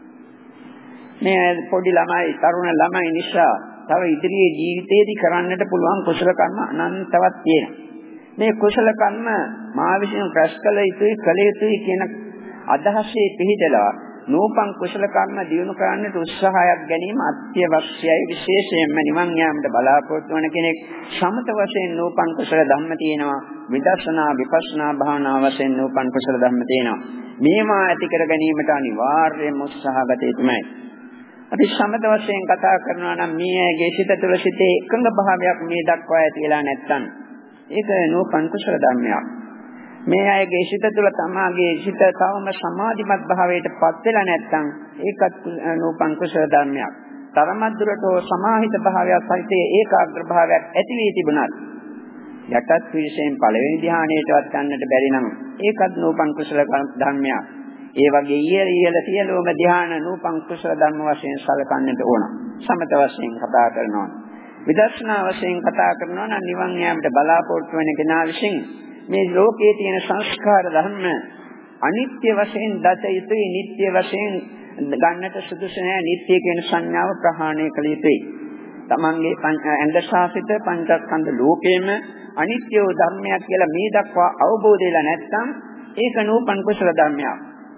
මේ පොඩි ළමයි තරුණ ළමයි නිසා තව ඉදිරියේ ජීවිතේදී කරන්නට පුළුවන් කුසල කර්ම අනන්තවත් තියෙනවා. මේ කුසල කර්ම මා විසින් රැස් කළ යුතුයි කළ යුතුයි කියන අදහසේ පිහිටලා නූපන් කුසල කර්ම දියුණු කරන්නට උත්සාහයක් ගැනීම අත්‍යවශ්‍යයි. විශේෂයෙන්ම නිවන් යාමට බලාපොරොත්තු වන කෙනෙක් සමත වශයෙන් නූපන් කුසල ධර්ම තියෙනවා. විදර්ශනා විපස්සනා භාවනා වශයෙන් නූපන් කුසල ධර්ම තියෙනවා. මේවා ඇති කර ගැනීමට අනිවාර්යයෙන්ම උත්සාහ ගත යුතුමයි. අපි සමත වශයෙන් කතා කරනවා නම් මේගේ සිත තුළ සිටේ එකඟ භාවයක් මේ දක්වා ඇතිලා නැත්නම් ඒක නූපන් කුසල ධර්මයක්. මේ අයගේ සිත තුළ තමාගේ සිත තවම සමාධිමත් භාවයට පත් වෙලා නැත්නම් ඒකත් නූපන් කුසල ධර්මයක්. තරමක් දුරට සමාහිත භාවයක් සහිත ඒකාග්‍ර භාවයක් ඇති වී තිබුණත් යටත් විශේෂයෙන් පළවෙනි ධ්‍යානයටවත් ගන්නට බැරි නම් ඒකත් නූපන් කුසල ධර්මයක්. ඒ වගේ ඊයල සියලුම ධ්‍යාන නූපන් කුසල ධර්ම වශයෙන් සැලකන්නට ඕන. සමත වශයෙන් කතා කරනවා. විදර්ශනා වශයෙන් කතා කරනවා නම් නිවන් යාමට බලාපොරොත්තු වෙන කෙනා විසින් මේ ලෝකයේ තියෙන සංස්කාර ධර්ම අනිත්‍ය වශයෙන් දත යුතුයි. නිට්ටය වශයෙන් ගන්නට සුදුසු නැහැ. නිට්ටය කියන සංඥාව ප්‍රහාණය කළ යුතුයි. තමන්ගේ ඇඟ ශාසිත පංචස්කන්ධ ලෝකයේම අනිත්‍ය ධර්මයක් කියලා මේ දක්වා අවබෝධ වෙලා නැත්නම් ඒක නූපන් කුසල ධර්මයක්.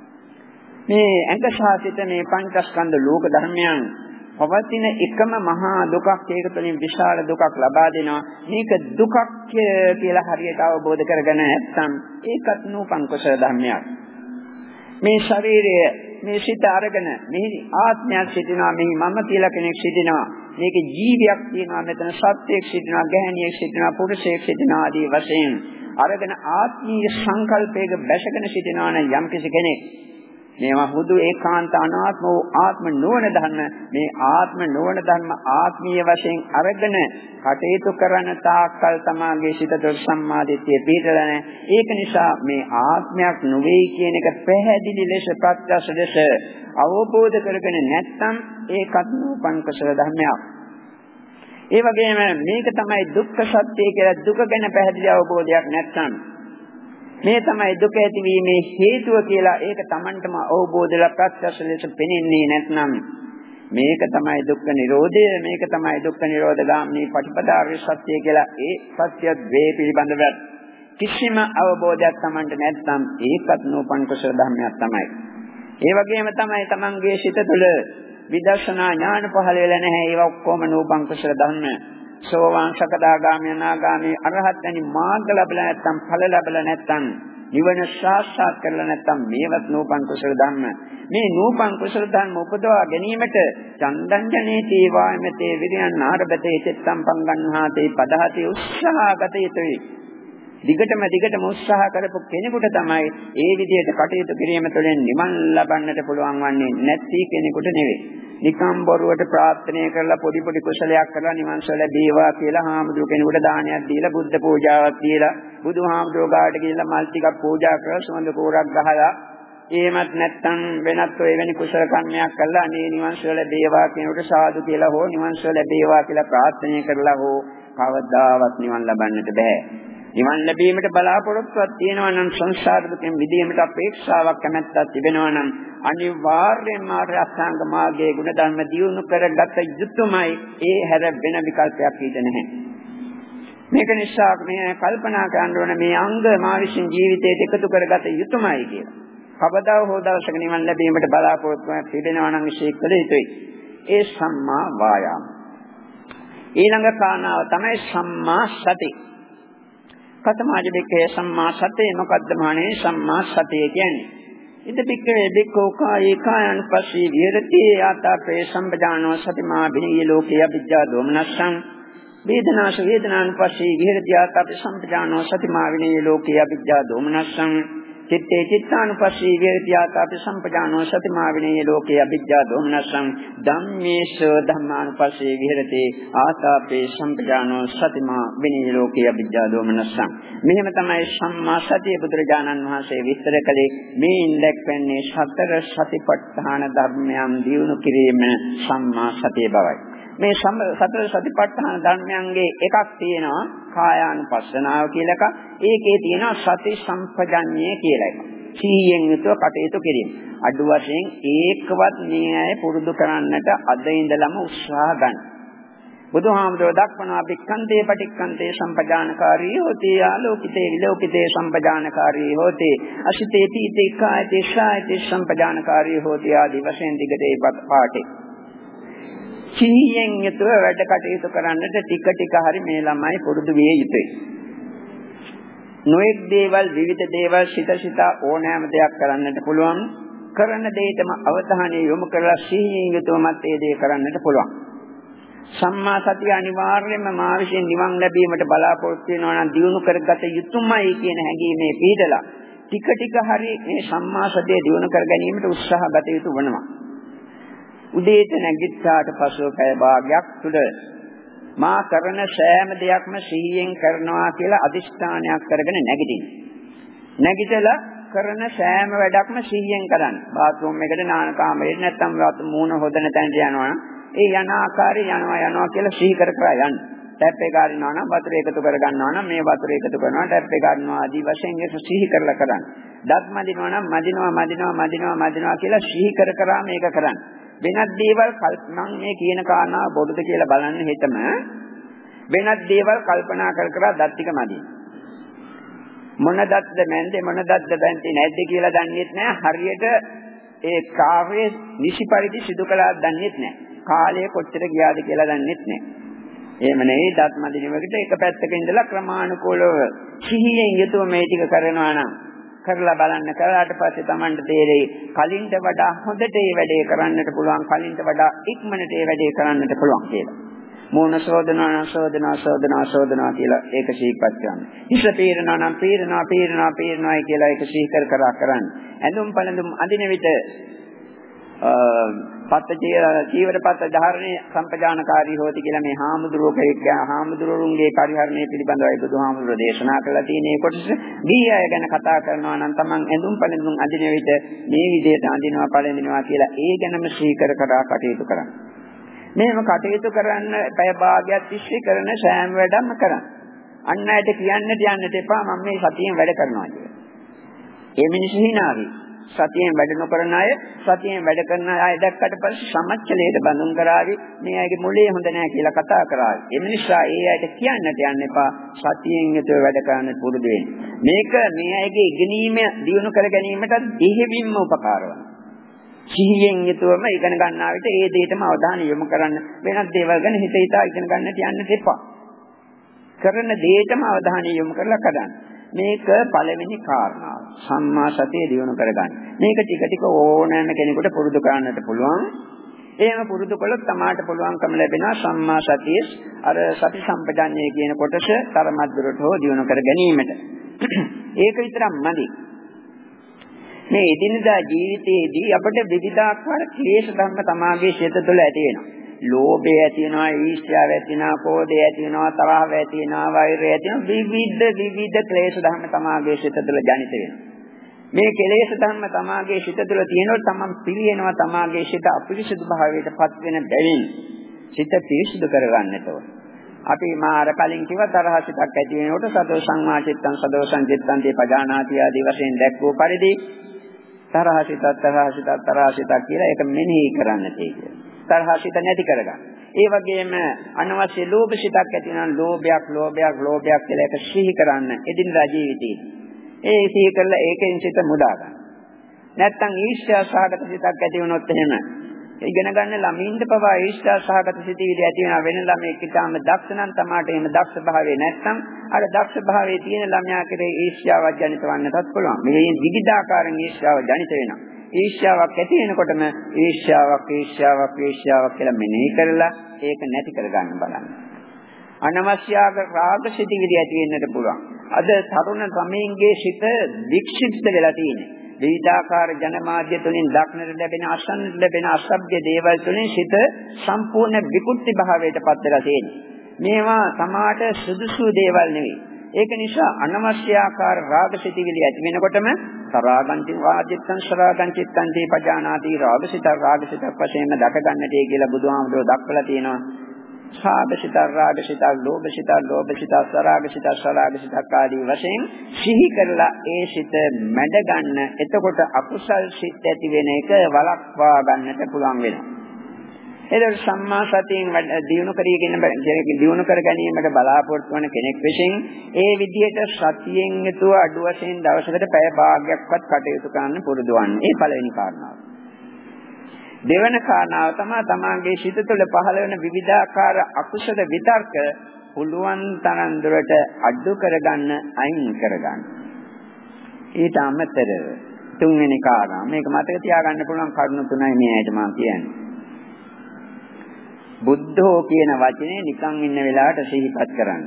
මේ ඇඟ ශාසිත මේ පංචස්කන්ධ ලෝක ධර්මයන් පවතින එකම මහා දුකක්, ඒක තුළින් විශාල දුකක් ලබා දෙනවා. මේක දුකක් කියලා හරියට අවබෝධ කරගෙන නැත්නම් ඒකත් නූපන් කුසල ධර්මයක්. මේ ශරීරය මේ සිත අරගෙන මෙහි ආත්මයක් සිටිනවා, මෙහි මම කියලා කෙනෙක් සිටිනවා, මේකේ ජීවියක් තියෙනවා, මෙතන සත්‍යයක් සිටිනවා, ගැහණියක් සිටිනවා, පුරුෂයෙක් සිටිනවා ආදී වශයෙන් අරගෙන ආත්මීය සංකල්පයක බැසගෙන සිටිනවා නම් යම්කිසි කෙනෙක් මේවා හුදු ඒකාන්ත අනාත්ම වූ ආත්ම නොවන ධර්ම, මේ ආත්ම නොවන ධර්ම ආත්මීය වශයෙන් අරගෙන කටයුතු කරන තාක්කල් තමාගේ සිත දොස් සම්මාදිට්ඨිය පිටලා නැහැ. ඒක නිසා මේ ආත්මයක් නොවේ කියන එක පැහැදිලි ලෙස ප්‍රත්‍යක්ෂ ලෙස අවබෝධ කරගෙන නැත්නම් ඒකත් නූපන් කුසල ධර්මයක්. ඒ වගේම මේක තමයි දුක්ඛ සත්‍ය කියලා දුක ගැන පැහැදිලි අවබෝධයක් නැත්නම් මේ තමයි දුක ඇතිවීමේ හේතුව කියලා ඒක Tamanටම අවබෝධලා ප්‍රත්‍යක්ෂ ලෙස පෙනෙන්නේ නැත්නම් මේක තමයි දුක්ඛ නිරෝධය, මේක තමයි දුක්ඛ නිරෝධ ගාමිනී පටිපදාවේ සත්‍ය කියලා ඒ සත්‍ය ද්වේ පිළිබඳව කිසිම අවබෝධයක් Tamanට නැත්නම් ඒකත් නූපන් කුසල ධර්මයක් තමයි. ඒ වගේම තමයි Tamanගේ සිත තුළ විදර්ශනා ඥාන පහළ වෙලා නැහැ. ඒවා ඔක්කොම නූපන් කුසල ධර්ම. සෝවාන් සකදාගාමී අනාගාමී අරහත් වැනි මාර්ග ලැබලා නැත්නම් ඵල ලැබලා නැත්නම් නිවන සාක්ෂාත් කරලා නැත්නම් මේවත් නූපන් කුසල ධර්ම. මේ නූපන් කුසල ධර්ම උපදවා ගැනීමට චන්දංජනේ තේවාමතේ විරියන් ආරබතේ චිත්තම් පංගන්හාතේ පදහතේ උත්සාහගත යුතුයි. දිගටම උත්සාහ කරපු කෙනෙකුට තමයි ඒ විදිහට කටයුතු කිරීම තුළින් නිවන් ලබන්නට පුළුවන් වන්නේ, නැති කෙනෙකුට නෙවෙයි. නිකම් බොරුවට ප්‍රාර්ථනා කරලා පොඩි කුසලයක් කරලා නිවන් සුව ලැබේවා කියලා හාමුදුරු කෙනෙකුට දානයක් දීලා බුද්ධ පූජාවක් දීලා බුදුහාමුදුරුවෝ ගාවට ගිහිල්ලා මල් ටිකක් පූජා කරලා සුවඳ කෝරක් ගහලා එහෙමත් නැත්නම් වෙනත් ඔය වෙනි කුසල කර්මයක් කළා අනේ නිවන් සුව ලැබේවා කියනකොට සාදු කියලා හෝ නිවන් සුව ලැබේවා කියලා ප්‍රාර්ථනා කරලා හෝ කවදාවත් නිවන් ලබන්නට බෑ. නිවන් ලැබීමට බලාපොරොත්තුවක් තියෙනවා නම් සංසාර දුකෙන් මිදීමට අපේක්ෂාවක් කැමැත්තක් තිබෙනවා නම් අනිවාර්යයෙන්ම ආර්ය අෂ්ටාංග මාර්ගයේ ගුණ ධර්ම දියුණු කරගත යුතුමයි. ඒ හැර වෙන විකල්පයක් ඊට නැහැ. මේක නිසා මේ කල්පනා කරන්න ඕන මේ අංග මා විසින් ජීවිතයට එකතු කරගත යුතුමයි කියලා. කවදා හෝ දවසක නිවන් ලැබීමට බලාපොරොත්තුවක් තිබෙනවා නම් විශේෂ කළ යුතුයි. ඒ සම්මා වායාම. ඊළඟ කාරණාව තමයි සම්මා සති. කතමාජ බික්කේ සම්මා සතිය මොකද්ද මානේ සම්මා සතිය කියන්නේ? ඉද බික්කේ බික්කෝ කායේ කායන් පස්සී විහෙරති ආතාපේ සම්පජානෝ සතිමා බිනී ලෝකේ අවිජ්ජා දෝමනස්සං වේදනාස වේදනාන් පස්සී විහෙරති ආතාපේ සම්පජානෝ සතිමා බිනී ලෝකේ අවිජ්ජා දෝමනස්සං චිත්තේ චිත්තානුපස්සී විහෙරති ආතාපේ සම්පජානෝ සතිමා බිනී ලෝකේ අවිජ්ජා දෝමනස්සං ධම්මේශ ධම්මානුපස්සී විහෙරති ආතාපේ සම්පජානෝ සතිමා බිනී ලෝකේ අවිජ්ජා දෝමනස්සං. මෙහෙම තමයි සම්මා සතිය බුදුරජාණන් වහන්සේ විස්තර කළේ. මේ ඉන්දක්වන්නේ සතර සතිපට්ඨාන ධර්මයන් දියුණු කිරීම සම්මා සතිය බවයි. මේ සතර සතිපට්ඨාන ධර්මයන්ගේ එකක් තියෙනවා කායානුපස්සනාව කියලා එකක්. ඒකේ තියෙනවා සති සම්පජඤ්ඤය කියලා එකක්. සීයෙන් යුතුව කටයුතු කිරීම. අඩු වශයෙන් ඒකවත් මේ අය පුරුදු කරන්නට අද ඉඳලම උත්සාහ ගන්න. බුදුහාමුදුරුවෝ දක්වනවා පික්ඛන්තේ පටික්ඛන්තේ සම්පජානකාරී හොති ආලෝකිතේ විලෝකිතේ සම්පජානකාරී හොති අසිතේ තීතේ කායතේ ශායතේ සම්පජානකාරී හොති ආදී වශයෙන් දිගටේ පාඨේ. සිහියෙන් යුතුව වැඩ කටයුතු කරන්නට ටික හරි මේ ළමයි පුරුදු විය යුතුයි. නොඑක් දේවල් විවිධ දේවල් සිත ඕනෑම දෙයක් කරන්නට පුළුවන්. කරන දෙයටම අවධානය යොමු කරලා සිහියෙන් යුතුවමත් ඒ දේ කරන්නට පුළුවන්. සම්මා සතිය අනිවාර්යයෙන්ම මා විසින් නිවන් ලැබීමට බලාපොරොත්තු වෙනවා නම් දියුණු කරගත යුතුමයි කියන හැඟීමේ පිහිටලා ටික හරි මේ සම්මා සතිය දියුණු කර ගැනීමට උත්සාහ ගත යුතු වෙනවා. උදේට නැගිට්ටාට පසුව පැය භාගයක් තුළ මා කරන සෑම දෙයක්ම සිහියෙන් කරනවා කියලා අදිෂ්ඨානයක් කරගෙන නැගිටින්න. නැගිටලා කරන සෑම වැඩක්ම සිහියෙන් කරන්න. බාත්රූම් එකට නාන කාමරේට නැත්තම් මූණ හොදන තැනට යනවා නම් ඒ යන ආකාරය යනවා කියලා සිහි කර යන්න. ටැප් එක ගන්නවා නම් වතුර එකතු කර ගන්නවා නම් මේ වතුර එකතු කරනවා ටැප් එක ගන්නවා ආදී වශයෙන් ඒක සිහි කරලා කරන්න. දත් මදිනවා නම් මදිනවා කියලා සිහි කර මේක කරන්න. වෙනත් දේවල් කල්පනා මේ කියන කාරණා බොරුද කියලා බලන්න හිතම වෙනත් දේවල් කල්පනා කර දත් ටික මදි. මොන දත්ද මැන්දේ මොන දත්ද බැන්දේ නැද්ද කියලා දන්නේත් නැහැ. හරියට ඒ කාර්යය නිසි පරිදි සිදු කළාද දන්නේත් නැහැ. කාලය කොච්චර ගියාද කියලා දන්නේත් නැහැ. එහෙම නෙවෙයි දත් මදිනවකට එක පැත්තක ඉඳලා ක්‍රමානුකූලව සිහියෙන් යුතුව මේ ටික කරනවා නම් කරලා බලන්න. කරලාට පස්සේ Tamanට තේරෙයි කලින්ට වඩා හොඳට මේ වැඩේ කරන්නට පුළුවන්, කලින්ට වඩා ඉක්මනට මේ වැඩේ කරන්නට පුළුවන් කියලා. මූණ සෝදනවා කියලා ඒක සිහිපත් කරන්න. හිස පීරනවා නම් පීරනවා කියලා ඒක සිහි කරන්න. ඇඳුම් පළඳුම් අඳින විට චීවරපත් ධාරණේ සම්පජානකාරී හොති කියලා මේ හාමුදුරුවෝගේ පරිහරණය පිළිබඳවයි බුදුහාමුදුරුවෝ දේශනා කළා තියෙන මේ කොටස. ගිහි අය ගැන කතා කරනවා නම් තමන් ඇඳුම් පළඳුම් අඳින විට මේ විදිහට අඳිනවා පළඳිනවා කියලා ඒ ගැනම සිහි කර කටයුතු කරන්න. මේව කටයුතු කරන්න පැය භාගයක් තිස්සේ කරන සෑම වැඩක්ම කරන්න. අන්න ඇයට කියන්නට එපා මම මේ සතියෙන් වැඩ කරනවා කියලා. ඒ මිනිස්සු හිනාවි. සතියෙන් වැඩ නොකරන අය සතියෙන් වැඩ කරන අය දැක්කට පස්සේ සමච්චලයට බඳුන් කරાવી මේ අයගේ මොලේ හොඳ නැහැ කියලා කතා කරાવી. ඒ නිසා ඒ අයට කියන්නට යන්න එපා සතියෙන් යුතුව වැඩ කරන්න පුරුදු වෙන්න. මේක මේ අයගේ ඉගෙනීම දියුණු කර ගැනීමට දෙහිවින්ම උපකාර වෙනවා. සිහියෙන් යුතුවම ඉගෙන ගන්නා විට ඒ දෙයටම අවධානය යොමු කරන්න. වෙනත් දේවල් ගැන හිත හිතා ඉගෙන ගන්නට යන්න එපා. කරන දෙයටම අවධානය යොමු කරලා කරන්න. මේක පළවෙනි කාරණාව. සම්මා සතිය දියුණු කරගන්න. මේක ටික ටික ඕනෑම කෙනෙකුට පුරුදු කරන්නට පුළුවන්. එහෙම පුරුදු කළොත් තමාට පුළුවන්කම ලැබෙනවා සම්මා සතියේ අර සති සම්පජාඤ්ඤය කියන කොටස තරමක් දුරට හෝ දියුණු කර ගැනීමට. ඒක විතරක්මදි. මේ එදිනදා ජීවිතයේදී අපිට විවිධාකාර ක්ලේශ ධර්ම තමාගේ සිත තුළ ඇති වෙනවා. ලෝභය ඇති වෙනවා, ඊර්ෂ්‍යාව ඇති වෙනවා, ක්‍රෝධය ඇති වෙනවා, තරහව ඇති වෙනවා, වෛරය ඇති වෙනවා. විවිධ ක්ලේශ ධර්ම තමාගේ සිත තුළ ජනිත වෙනවා. මේ ක්ලේශ ධර්ම තමාගේ සිත තුළ තියෙනකොට තමන් පිළියෙනවා තමාගේ සිත අපිරිසුදු භාවයට පත් වෙන බැවින් සිත පිරිසුදු කරගන්නට ඕන. අපි මාර කලින් කිව්ව තරහ සිතක් ඇති වෙනකොට සදෝ සංවාචිත්තං සදෝ සංජිත්තං තේ පජානාති ආදී වශයෙන් දැක්වූ පරිදි තරහ සිතක් කියලා ඒක මෙනෙහි කරන්න තියෙන්නේ. තරහ සිත නැති කරගන්න. ඒ වගේම අනවශ්‍ය ලෝභ සිතක් ඇති වෙනවා ලෝභයක් කියලා ඒක සිහි කරන්න එදිනදා ජීවිතේ. ඒ සිහි කරලා ඒකෙන් සිත මුදා ගන්න. නැත්තම් ඊර්ෂ්‍යා සහගත සිතක් ඇති වුණොත් එහෙම ඉගෙන ගන්න ළමින්ද පවා ඊර්ෂ්‍යා සහගත සිතවිලි ඇති වෙනවා. වෙන ළමයෙක් ඊටම දක්ෂ නම් තමාට එහෙම දක්ෂ භාවය නැත්තම් අර දක්ෂ භාවයේ තියෙන ළමයා කෙරේ ඊර්ෂ්‍යාවක් ජනිත වන්නටත් පුළුවන්. මේ විවිධාකාරයෙන් ඊර්ෂ්‍යාව ජනිත වෙනවා. ඊර්ෂ්‍යාවක් ඇති වෙනකොටම ඊර්ෂ්‍යාවක් කියලා මෙනෙහි කරලා ඒක නැති කරගන්න බලන්න. අනවශ්‍ය රාග සිතිවිලි ඇති වෙන්නට පුළුවන්. අද තරුණ ළමයින්ගේ සිත වික්ෂිප්ත වෙලා තියෙනවා. විවිධාකාර ජනමාධ්‍ය තුලින් දක්නට ලැබෙන අසන්නට ලැබෙන අසභ්‍ය දේවල් තුලින් සිත සම්පූර්ණ විකෘති භාවයට පත් වෙලා තියෙනවා. මේවා සමාට සුදුසු දේවල් නෙවෙයි. ඒක නිසා අනවශ්‍ය ආකාර රාග සිතිවිලි ඇති වෙනකොටම සරාගන්ති වාදිත්තං සරාගං චිත්තං තේ පජානාති රාගසිත වශයෙන්ම දක ගන්නටයි කියලා බුදුහාමුදුරුවෝ දක්වලා තියෙනවා. සාගසිත ලෝභසිත සරාගසිත ආදී වශයෙන් සිහි කරලා ඒ සිත මැඩ ගන්න. එතකොට අකුසල් සිත් ඇති වෙන එක වළක්වා ගන්නට පුළුවන් වෙනවා. එතකොට සම්මා සතියෙන් දියුණු කර ගැනීමට බලාපොරොත්තු වන කෙනෙක් විසින් ඒ විදිහට සතියෙන් යුතුව අඩු වශයෙන් දවසකට පැය භාගයක්වත් කටයුතු කරන්න පුරුදු වන්න. ඒ පළවෙනි කාරණාව. දෙවන කාරණාව තමයි තමාගේ සිත තුළ පහළ වෙන විවිධාකාර අකුසල විතර්ක පුළුවන් තරම් දුරට අඩු කරගන්න, අයින් කරගන්න. ඊට අමතරව තුන්වෙනි කාරණාව. මේක මතක තියාගන්න පුළුවන් කරුණු තුනයි මේ ඇයිද මම කියන්නේ. බුද්ධෝ කියන වචනේ නිකන් ඉන්න වෙලාවට සිහිපත් කරන්න.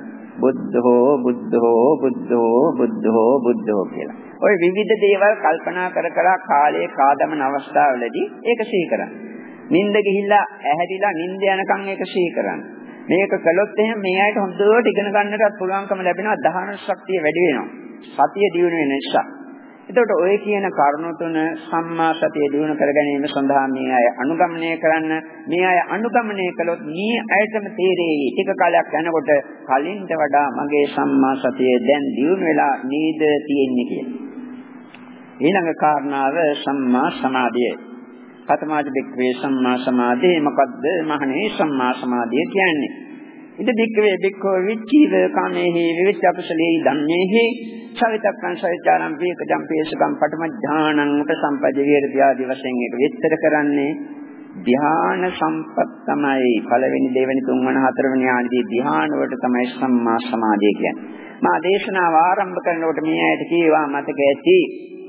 බුද්ධෝ කියලා. ඔය විවිධ දේවල් කල්පනා කර කාලයේ කාදමන අවස්ථාවලදී ඒක සිහි කරන්න. නිින්ද ගිහිල්ලා ඇහැරිලා නිින්ද යනකම් ඒක සිහි කරන්න. මේක කළොත් එහෙනම් මේ අයට හොඳට ඉගෙන ගන්නටත් පුළුවන්කම ලැබෙනවා. දහන ශක්තිය වැඩි වෙනවා. සතිය දියුණු වෙන නිසා. එතකොට ඔය කියන කරුණු තුන සම්මා සතිය දිනු කර ගැනීම සඳහා මේ අය අනුගමනය කරන්න. මේ අය අනුගමනය කළොත් මේ අයටම තේරෙයි ටික කාලයක් යනකොට කලින්ට වඩා මගේ සම්මා සතිය දැන් දිනු වෙලා නේද තියෙන්නේ කියලා. ඊළඟ කාරණාව සම්මා සමාධිය. කතමාද බික්වේ සම්මා සමාධිය මොකද්ද? මහණේ සම්මා සමාධිය කියන්නේ. ඉද බික්වේ බික්කෝ විචීව කාමේහි විවිච්ඡ අපසලේ ධම්මේහි සවිතක්කං සවිචාරං වේකජම් පේසකම් පඨම ඥානං උපසම්පජ්ජ විහෙරති ආදී වශයෙන් ඒක විස්තර කරන්නේ ධ්‍යාන සම්පත් තමයි. පළවෙනි දෙවෙනි තුන්වෙනි හතරවෙනි ආදී ධ්‍යාන වලට තමයි සම්මා සමාධිය කියන්නේ. මා දේශනාව ආරම්භ කරනකොට මේ ඇයිද කීවා මතක ඇති.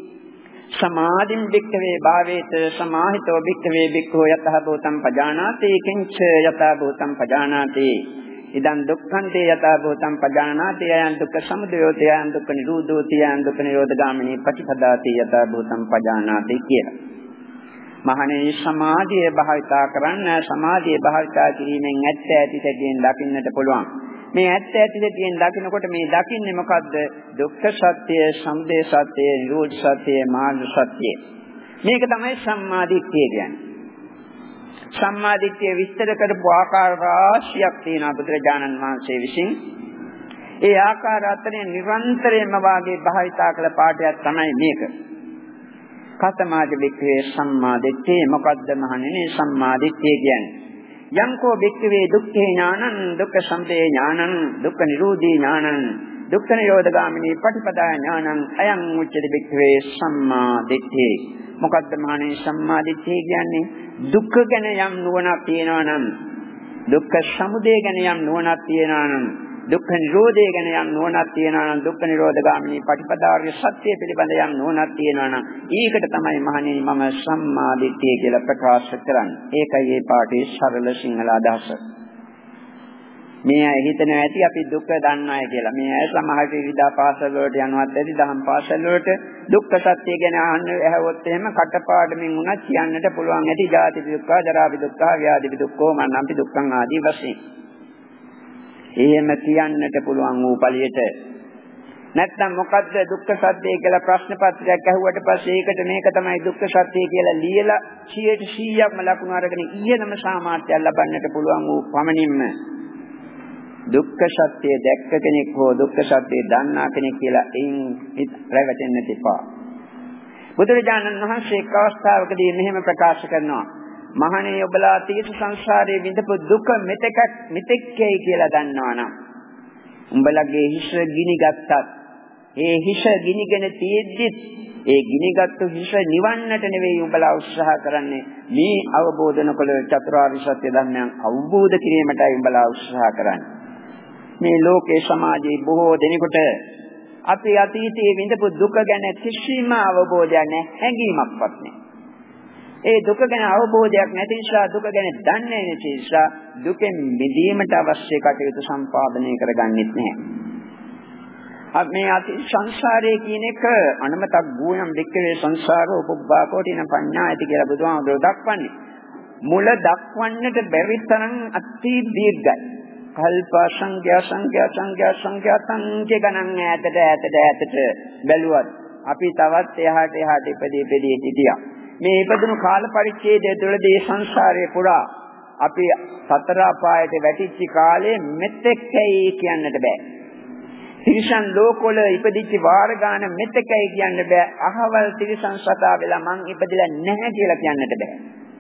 සමාධින් බික්කවේ භාවේත සමාහිතෝ බික්කවේ බික්ඛෝ යතහ භූතං පජානාති කිංච යතහ භූතං පජානාති ඉදං දුක්ඛන්තේ යතහ භූතං පජානාති යං දුක්ඛ සමුදයෝ යං දුක්ඛ නිරෝධෝ යං දුක්ඛ නිරෝධගාමිනී පටිපදාති යතහ භූතං පජානාති කියලා. මහණෙනි සමාධිය භාවිතා කරන්න. සමාධිය භාවිතා කිරීමෙන් ඇත්ත ඇති සැටියෙන් දකින්නට පුළුවන්. මේ ඇත්ත ඇති සැටියෙන් දකිනකොට මේ දකින්නේ මොකද්ද? දුක්ඛ සත්‍ය, සමුදය සත්‍ය, නිරෝධ සත්‍ය, මාර්ග සත්‍ය. මේක තමයි සම්මාදිට්ඨිය කියන්නේ. සම්මාදිට්ඨිය විස්තර කරපු ආකාර රාශියක් තියෙනවා බුදුරජාණන් වහන්සේ විසින්. ඒ ආකාර අතරින් නිරන්තරයෙන්ම වාගේ භාවිතා කළ පාඩයක් තමයි මේක. කතමාද බික්ඛවේ සම්මාදිට්ඨිය මොකද්ද මහණෙනි සම්මාදිට්ඨිය කියන්නේ? යංකෝ බික්ඛවේ දුක්ඛේ ඥානං දුක්ඛ සමුදය ඥානං දුක්ඛ නිරෝධී ඥානං දුක්ඛ නිරෝධ ගාමිනී පටිපදා ඥානං අයං උච්චති භික්ඛවේ සම්මා දිට්ඨි. මොකද්ද මහණෙනි සම්මා දිට්ඨිය කියන්නේ? දුක්ඛ ගැන යම් නුවණක් තියෙනවා නම්, දුක්ඛ සමුදය ගැන යම් නුවණක් තියෙනවා නම්, දුක්ඛ නිරෝධය ගැන යම් නුවණක් තියෙනවා නම්, දුක්ඛ නිරෝධ ගාමිනී පටිපදාවේ සත්‍ය පිළිබඳ යම් නුවණක් තියෙනවා නම්, ඊකට තමයි මහණෙනි මම සම්මා දිට්ඨිය කියලා ප්‍රකාශ කරන්නේ. ඒකයි මේ පාඩේ සරල සිංහල අදහස. මේ අය හිතන ඇති අපි දුක දන්නවයි කියලා. මේ අය සමහර විවිධ පාසල් වලට යනවත් ඇති, දහම් පාසල් වලට දුක්ඛ සත්‍ය ගැන අහන්න ඇහුවොත් එහෙම කටපාඩමින් උනත් කියන්නට පුළුවන් ඇති. ජාති දුක්ඛ, ජරා දුක්ඛ, ව්‍යාධි දුක්ඛ, මරණ දුක්ඛ ආදී වශයෙන්. එහෙම කියන්නට පුළුවන් වූ පළියට නැත්නම් මොකද්ද දුක්ඛ සත්‍ය කියලා ප්‍රශ්න පත්‍රයක් අහුවට පස්සේ ඒකට මේක තමයි දුක්ඛ සත්‍ය කියලා ලියලා 100%ක්ම ලකුණු අරගෙන ඊයනම සාමාර්ථය ලබන්නට පුළුවන් වූ පමණින්ම දුක්ඛ සත්‍ය දැක්ක කෙනෙක් හෝ දුක්ඛ සත්‍ය දන්නා කෙනෙක් කියලා එයින් රැවටෙන්න තිබා. බුදුරජාණන් වහන්සේ එක් අවස්ථාවකදී මෙහෙම ප්‍රකාශ කරනවා. මහණේ ඔබලා තීර්ථ සංසාරයේ විඳපු දුක මෙතෙක්යි කියලා දන්නවනම් උඹලගේ හිස ගිනිගත්තත් ඒ හිස ගිනිගෙන තියෙද්දිත් ඒ ගිනිගත්තු හිස නිවන්නට නෙවෙයි උඹලා උත්සාහ කරන්නේ මේ අවබෝධන කළ චතුරාර්ය සත්‍ය ධර්මයන් අවබෝධ කිරීමටයි උඹලා උත්සාහ කරන්නේ. මේ ලෝකේ සමාජයේ බොහෝ දෙනෙකුට අපි අතීතයේ විඳපු දුක ගැන කිසිම අවබෝධයක් නැහැ, හැඟීමක්වත් නැහැ. ඒ දුක ගැන අවබෝධයක් නැති නිසා, දුක ගැන දන්නේ නැති නිසා දුකෙන් මිදීමට අවශ්‍ය කටයුතු සම්පාදනය කරගන්නෙත් නැහැ. මේ අති සංසාරයේ කියන එක අනමතක් ගුණම් දෙක්කේ සංසාරෝ පුබ්බා කෝටින පඤ්ඤායති කියලා බුදුහාමුදුරුවෝ දක්වන්නේ. මුල දක්වන්නට බැරි තරම් අති දීර්ඝයි. කල්ප සංඛ්‍යා ගණන් ඈතට බැලුවත් අපි තවත් එහාට ඉපදී හිටියා. මේ ඉපදුණු කාල පරිච්ඡේදය තුළදී සංසාරයේ පුරා අපි සතර අපායට වැටිච්ච කාලේ මෙතෙක්යි කියන්නට බෑ. තිරිසන් ලෝකවල ඉපදිච්ච වාර ගන්න මෙතෙක්යි කියන්න බෑ. අහවල් තිරිසන් සතා වෙලා මං ඉපදිලා නැහැ කියලා කියන්නට බෑ.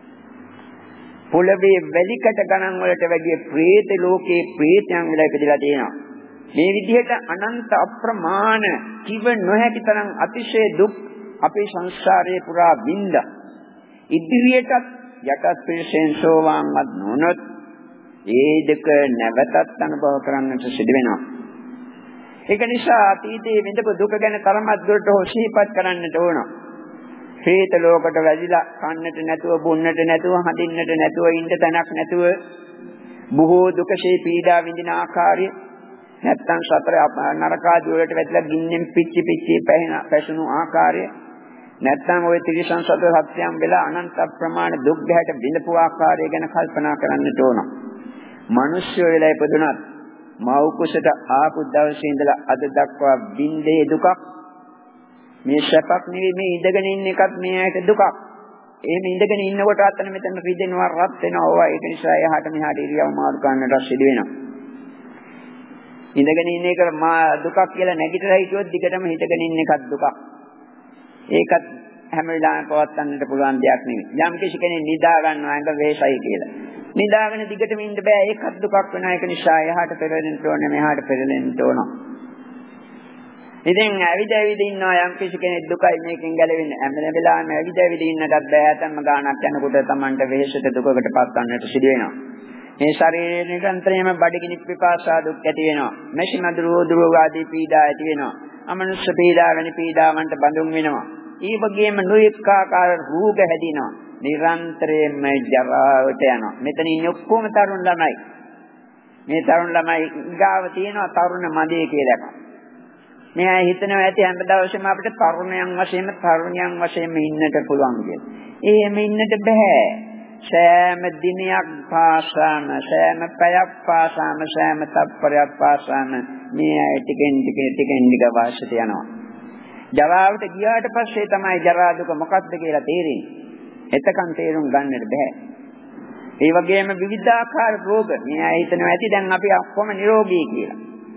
පොළවේ වැලිකට ගණන් වලට වැඩිය ප්‍රේත ලෝකේ ප්‍රේතයන් වෙලා ඉපදිලා තියෙනවා. මේ විදිහට අනන්ත අප්‍රමාණ කිව නොහැකි තරම් අතිශය දුක් අපේ සංසාරයේ පුරා විඳ ඉදිරියටත් යටත් පිළිසෙන් සෝවාන්වත් නොනොත් ඒ දෙක නැවතත් අනුභව කරන්නට සිදු වෙනවා. ඒක නිසා අතීතයේ විඳපු දුක ගැන තරමක් දුරට සිහිපත් කරන්නට ඕන. ප්‍රේත ලෝකයට වැදිලා කන්නට නැතුව, බොන්නට නැතුව, හඳින්නට නැතුව, ඉන්න තැනක් නැතුව බොහෝ දුකසේ පීඩා විඳින ආකාරය, නැත්තම් සතර නරකාදී වලට වැදිලා ගින්නෙන් පිච්චි පැසුණු ආකාරය, නැත්නම් ওই තිරිසන් සතර සත්‍යම් වෙලා අනන්ත ප්‍රමාණ දුක් ගැට විඳපු ආකාරය ගැන කල්පනා කරන්නට ඕන. මිනිස්සු වෙලා ඉපදුනත් මව් කුසට ආපු දවසේ ඉඳලා අද දක්වා විඳේ දුකක්. මේ සැපක් නෙවෙයි, මේ ඉඳගෙන ඉන්න එකත් මේ ඇයිට දුකක්. එහෙම ඉඳගෙන ඉන්නකොට අතන මෙතන රිදෙනවා, රත් වෙනවා. ඒක නිසා එහාට මෙහාට ඉරියව් මාරු කරන්නට සිදු වෙනවා. ඉඳගෙන ඉන්න එක දුකක් කියලා නැගිටලා හිටියොත් දිගටම හිටගෙන ඉන්න එකත් දුකක්. ඒකත් හැම වෙලාවෙම පවත්වන්නට පුළුවන් දෙයක් නෙවෙයි. යම් කිසි කෙනෙක් නිදා ගන්නවා අඟ වේසයි කියලා. නිදාගෙන දිගටම ඉන්න බෑ, ඒකත් දුකක් වෙනවා. ඒක නිසා එහාට පෙරලෙන්න ඕනේ, මෙහාට පෙරලෙන්න ඕන. ඉතින් ඇවිද ඉන්නවා යම් කිසි කෙනෙක් දුකයි මේකෙන් ගැලවෙන්නේ. හැම වෙලාවෙම ඇවිද ඉන්නටත් බෑ. හැතැම්ම ගානක් යනකොට Tamanට වෙහෙසට දුකකට පත්වන්නට සිදු වෙනවා. මේ ශරීරයේ නිරන්තරයෙන්ම බඩගිනි පිපාසා දුක් ඇති වෙනවා. මෙෂිමදුරු දුරු ආදී පීඩා ඇති වෙනවා. අමනුෂ්‍ය පීඩා වෙන පීඩාවන්ට බඳුන් වෙනවා. ඒ වගේම නොයෙක් ආකාර රෝග හැදිනවා. නිරන්තරයෙන්ම ජරාවට යනවා. මෙතන ඉන්නේ ඔක්කොම තරුණ ළමයි. මේ තරුණ ළමයි ගාව තියෙනවා තරුණ මදේ කියලා එකක්. මේ අය හිතනවා ඇති හැම දවසෙම අපිට තරුණයන් වශයෙන්ම ඉන්නට පුළුවන් කියලා. එහෙම ඉන්නට බෑ. සෑම දිනයක් පාසාම, සෑම පැයක් පාසාම, සෑම තත්පරයක් පාසාම මේ අය ටිකෙන් ටික වාසයට යනවා. ජරාවට ගියාට පස්සේ තමයි ජරා දුක මොකක්ද කියලා තේරෙන්නේ. එතකන් තේරුම් ගන්නට බෑ. ඒ වගේම විවිධාකාර රෝග. මේ අය හිතනවා ඇති දැන් අපි ඔක්කොම නිරෝගී කියලා.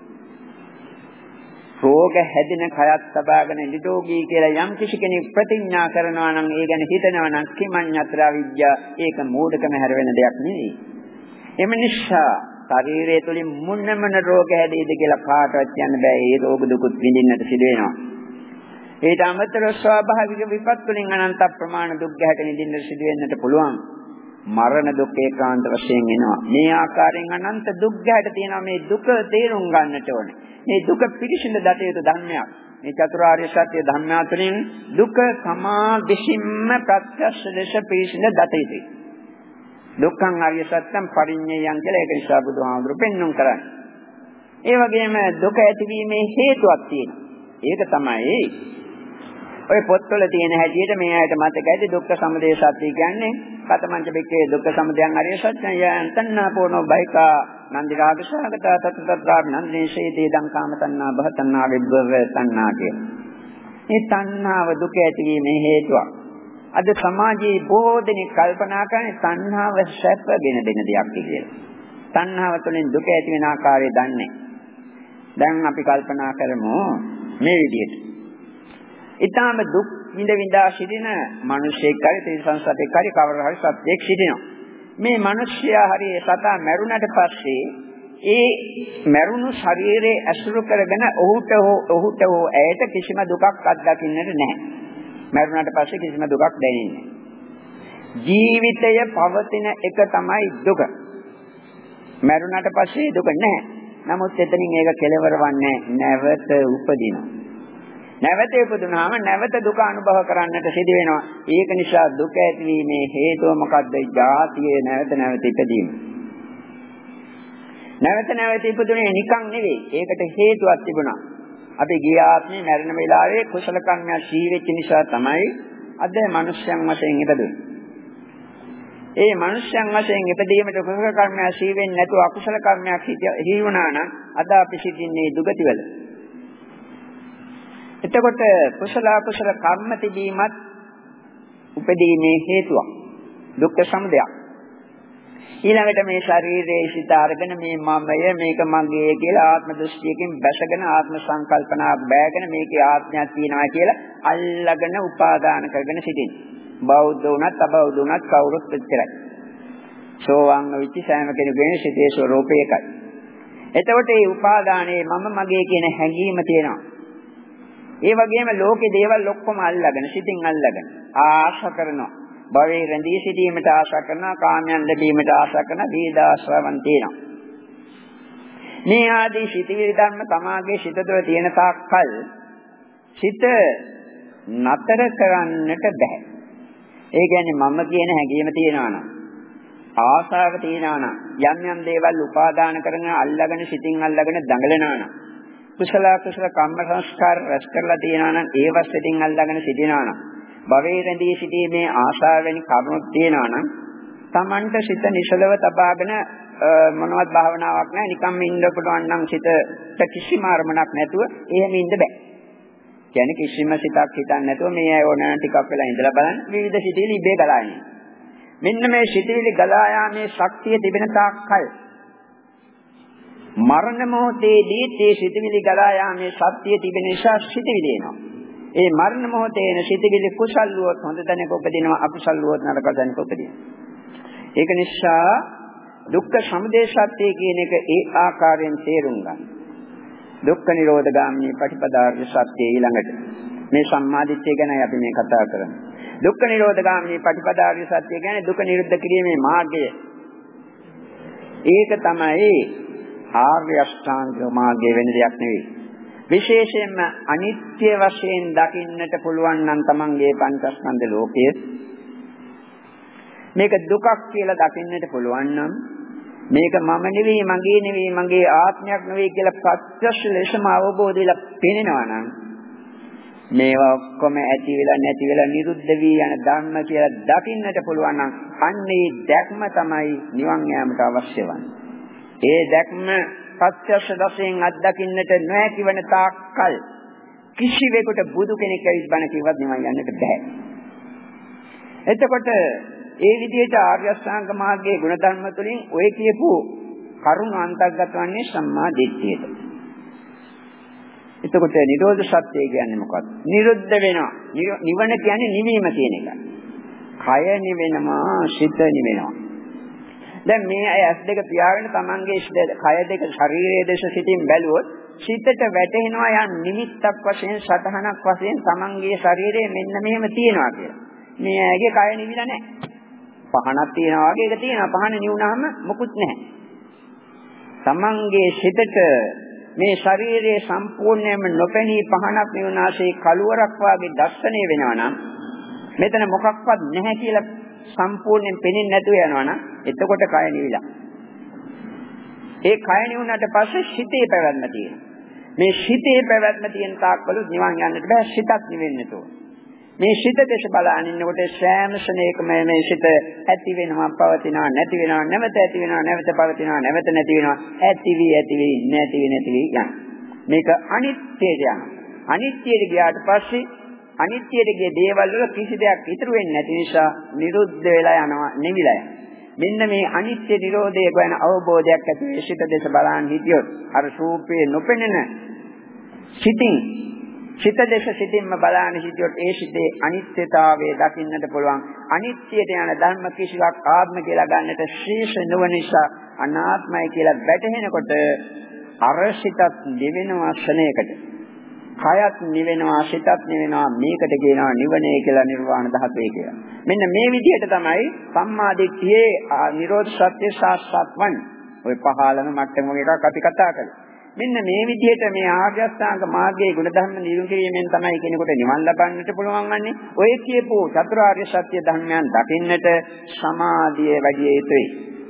රෝග හැදෙන කයත් සබාගෙන නිරෝගී කියලා යම් කිසි කෙනෙක් ප්‍රතිඥා කරනවා නම්, ඒ ගැන හිතනවා නම් කිමඤ්ඤත්‍රා විද්‍යා, ඒක මෝඩකම හැර වෙන දෙයක් නෙවෙයි. එම නිසා ශරීරය තුලින් මොන රෝග හැදෙයිද කියලා කාටවත් කියන්න බෑ. ඒ රෝග දුකුත් විඳින්නට සිදු වෙනවා. ඊට අමතරව ස්වාභාවික විපත් වලින් අනන්ත ප්‍රමාණ දුක් ගැට විඳින්නට සිදු වෙන්නට පුළුවන්. මරණ දුක් ඒකාන්ත වශයෙන් එනවා. මේ ආකාරයෙන් අනන්ත දුක් ගැට තියෙනවා. මේ දුක තේරුම් ගන්නට ඕනේ. මේ දුක පිළිසිඳ දත යුතු ධර්මයක්. මේ චතුරාර්ය සත්‍ය ධර්මය තුළින් දුක තමා විසින්ම ප්‍රත්‍යක්ෂ ලෙස පිළිසිඳ දත යුතුයි. දුක්ඛං ආර්ය සත්‍යං පරිඤ්ඤයං කියලා ඒක නිසා බුදුහාමුදුරු පෙන්වුම් කරන්නේ. ඒ වගේම දුක ඇතිවීමේ හේතුවක් තියෙනවා. ඒක තමයි ඔය පොත්වල තියෙන හැටියට මේ ආයත මතක ඇති දුක්ඛ සමුදය සත්‍ය කියන්නේ කතමංච බික්කේ දුක්ඛ සමුදයං ආර්ය සත්‍යං යං තණ්හාපෝනෝ බයිකා නන්දි රාගසහගත තත්ත්‍ත්‍රා නන්දේශේ දේදං කාම තණ්හා භව තණ්හා විභව තණ්හා කියන. මේ තණ්හාව දුක ඇතිවීමේ හේතුවක්. අද සමාජයේ බොහෝ දෙනෙක් කල්පනා කරන්නේ තණ්හාව සැපගෙන දෙන දෙයක් කියලා. තණ්හාව තුළින් දුක ඇති වෙන ආකාරය දන්නේ. දැන් අපි කල්පනා කරමු මේ විදිහට. ඊටාම දුක් විඳා සිටින මිනිසෙක් හරි තිරිසන් සතෙක් හරි කවර හරි සත්‍යයක් සිටිනවා. මේ මිනිසයා හරි සතා මැරුණට පස්සේ ඒ මැරුණු ශරීරයේ ඇසුරු කරගෙන ඔහුට ඇයට කිසිම දුකක් අත්දකින්නට නැහැ. මැරුණට පස්සේ කිසිම දුකක් දැනෙන්නේ නැහැ. ජීවිතය පවතින එක තමයි දුක. මැරුණට පස්සේ දුක නැහැ. නමුත් එතනින් ඒක කෙලවර වන්නේ නැවත උපදිනවා. නැවත උපදුනාම නැවත දුක අනුභව කරන්නට සිදු වෙනවා. ඒක නිසා දුක ඇතිවීමේ හේතුව මොකද්ද? ජාතියේ නැවත ඉපදීම. නැවත ඉපදුනේ නිකන් නෙවෙයි. ඒකට හේතුවක් තිබුණා. අපි ගිය ආත්මේ මැරෙන වෙලාවේ කුසල කර්මයක් සීවෙච්ච නිසා තමයි අද මනුෂ්‍යයන් වශයෙන් ඉපදුනේ. ඒ මනුෂ්‍යයන් වශයෙන් ඉපදීමට කුසල කර්මයක් සීවෙන්නේ නැතුව අකුසල කර්මයක් හිවුණා නම් අද අපි සිටින්නේ දුගතිවල. එතකොට කුසල අකුසල කර්ම තිබීමත් උපදීමේ හේතුවක්. දුක්ඛ සමුදයක්. ඊළඟට මේ ශරීරයේ සිත අරගෙන මේ මමය මේක මගේ කියලා ආත්ම දෘෂ්ටියකින් බැසගෙන ආත්ම සංකල්පනාවක් බෑගෙන මේකේ ආත්මයක් තියෙනවා කියලා අල්ලගෙන උපාදාන කරගෙන සිටින්නේ. බෞද්ධ වුණත් අබෞද්ධ වුණත් කවුරුත් එච්චරයි. සෝවාන් වෙච්ච සෑම කෙනෙකුගේ සිතේ ස්වરૂපය එකයි. එතකොට මේ උපාදානයේ මම මගේ කියන හැඟීම තියෙනවා. ඒ වගේම ලෝකේ දේවල් ඔක්කොම අල්ලගෙන සිතින් අල්ලගෙන ආශා කරනවා. භවයේ රැඳී සිටීමට ආශා කරනවා, කාමයන් ලැබීමට ආශා කරන දීදාශ්‍රවන් තියෙනවා. මේ ආදී සිතිවිලි ධර්ම තමාගේ සිත තුළ තියෙන තාක්කල් සිත නතර කරන්නට බෑ. ඒ කියන්නේ මම කියන හැඟීම තියනවා නම් ආශාව තියනවා නම් යම් දේවල් උපාදාන කරගෙන අල්ලගෙන සිතින් අල්ලගෙන දඟලනවා නම් කුසල කුසල කම්ම සංස්කාර රැස් කරලා තියනවා නම් ඒව සිතින් අල්ලගෙන සිටිනවා නම් භවයේ රැඳී සිටීමේ ආශාවෙන් කරුණුත් තියනවා නම් Tamanට සිත නිසලව තබාගෙන මොනවත් භාවනාවක් නැහැ නිකම්ම ඉන්න පුළුවන් නම් සිතට කිසිම අරමුණක් නැතුව එහෙම ඉන්න බෑ. කියන්නේ කිසිම සිතක් හිතන්නේ නැතුව මේ ඕන ටිකක් වෙලා ඉඳලා බලන්න විවිධ සිතිවිලි ඉබේ ගලා යන්නේ. මෙන්න මේ සිතිවිලි ගලා යාමේ ශක්තිය තිබෙන තාක්කල් මරණ මොහොතේදී මේ සිතිවිලි ගලා යාමේ ශක්තිය තිබෙන නිසා සිතිවිලි එනවා. ඒ මරණ මොහොතේ එන සිතිවිලි කුසල් වූත් හොඳ තැනක උපදිනවා අකුසල් වූත් නරක තැනක උපදිනවා. ඒක නිසා දුක්ඛ සමුදය සත්‍ය කියන එක ඒ ආකාරයෙන් තේරුම් ගන්න. දුක්ඛ නිරෝධ ගාමිනී පටිපදාර්ය සත්‍ය ඊළඟට මේ සම්මාදිට්ඨිය ගැන අපි මේ කතා කරන්නේ. දුක්ඛ නිරෝධ ගාමිනී පටිපදාර්ය සත්‍ය කියන්නේ දුක නිරුද්ධ කිරීමේ මාර්ගය. ඒක තමයි ආර්ය අෂ්ටාංග මාර්ගය වෙන දෙයක් නෙවෙයි. විශේෂයෙන්ම අනිත්‍ය වශයෙන් දකින්නට පුළුවන් නම් තමන්ගේ පංචස්කන්ධ ලෝකය මේක දුකක් කියලා දකින්නට පුළුවන් නම් මේක මම නෙවෙයි මගේ නෙවෙයි මගේ ආත්මයක් නෙවෙයි කියලා ප්‍රත්‍යක්ෂ ලෙසම අවබෝධ වෙලා පේනවා නම් මේවා ඔක්කොම ඇති වෙලා නැති වෙලා නිරුද්ධ වී යන ධර්ම කියලා දකින්නට පුළුවන් නම් අන්නේ දැක්ම තමයි නිවන් යාමට අවශ්‍ය වන්නේ. ඒ දැක්ම ප්‍රත්‍යක්ෂ වශයෙන් අත්දකින්නට නොහැකි වන තාක්කල් කිසිවෙකුට බුදු කෙනෙක් ඇවිත් බණ කිව්වත් නිවන් යන්නට බෑ. එතකොට ඒ විදිහට ආර්ය අෂ්ටාංග මාර්ගයේ ගුණධර්ම තුළින් ඔය කියපු කරුණ අන්තර්ගත වන්නේ සම්මා දිට්ඨියට. එතකොට නිරෝධ සත්‍ය කියන්නේ මොකක්ද? නිරුද්ධ වෙනවා. නිවන කියන්නේ නිවීම කියන එක. කය නිවෙනවා, සිත නිවෙනවා. දැන් මේ අය ඇස් දෙක පියාගෙන තමන්ගේ කය දෙක ශරීරයේ දේශ සිටින් බැලුවොත් සිතට වැටෙනවා යම් නිමිත්තක් වශයෙන් සතහනක් වශයෙන් තමන්ගේ ශරීරයේ මෙන්න මෙහෙම තියෙනවා කියලා. මේ ඇගේ කය නිවිලා නැහැ. පහනක් තියනවා වගේ ඒක තියෙනවා. පහන නිවුනහම මොකුත් නැහැ. තමන්ගේ සිතට මේ ශරීරයේ සම්පූර්ණයෙන්ම නොපෙනී පහනක් නිවුනාසේ කළුවරක් වාගේ දැස්සණය වෙනවා නම් මෙතන මොකක්වත් නැහැ කියලා සම්පූර්ණයෙන් පෙනෙන්නේ නැතුව යනවා නම් එතකොට කය නිවිලා. ඒ කය නිවුනට පස්සේ සිතේ පැවැත්ම තියෙනවා. මේ සිතේ පැවැත්ම තියෙන තාක්කලු නිවන් යන්නට බෑ. සිතක් නිවෙන්නට ඕන. මේ සිත දේශ බලන ඉන්නකොට සෑම ශරණයකම මේ සිත ඇති වෙනවා, පවතිනවා, නැති වෙනවා, නැවත ඇති වෙනවා, නැවත පවතිනවා, නැවත නැති වෙනවා, ඇති වී නැති වී යන. මේක අනිත්‍යය යන. අනිත්‍යයට ගියාට පස්සේ අනිත්‍යයට ගිය දේවල් වල කිසි දෙයක් ඉතුරු වෙන්නේ නැති නිසා නිරුද්ධ වෙලා යනවා, නිවිලා යනවා. මෙන්න මේ අනිත්‍ය නිරෝධය ගැන අවබෝධයක් ඇති වෙ සිත දේශ බලන් හිටියොත් අර රූපේ නොපෙනෙන සිතින් සිත දේශ සිතින්ම බලන හිටියොත් ඒ සිතේ අනිත්‍යතාවය දකින්නට පුළුවන්. අනිත්‍යයට යන ධර්ම කිසිවක් ආත්ම කියලා ගන්නට ශේෂ නොවන නිසා අනාත්මයි කියලා වැටහෙනකොට අර සිතත් නිවෙනවා ක්ෂණයකට. කයත් නිවෙනවා, සිතත් නිවෙනවා. මේකට කියනවා නිවනේ කියලා, නිර්වාණ ධාතුවේ කියලා. මෙන්න මේ විදිහට තමයි සම්මාදිට්ඨියේ නිරෝධ සත්‍ය සාක්ෂාත් වන්නේ. ඔය පහළම මට්ටම එකක් අපි කතා කළා. මෙන්න මේ විදිහට මේ ආර්ය අෂ්ටාංග මාර්ගයේ ගුණධර්ම නිරුන් කිරීමෙන් තමයි කෙනෙකුට නිවන් ලබන්නට පුළුවන් වන්නේ. ඔය කියපු චතුරාර්ය සත්‍ය ධර්මයන් දකින්නට සමාධිය වැඩි යුතුයි.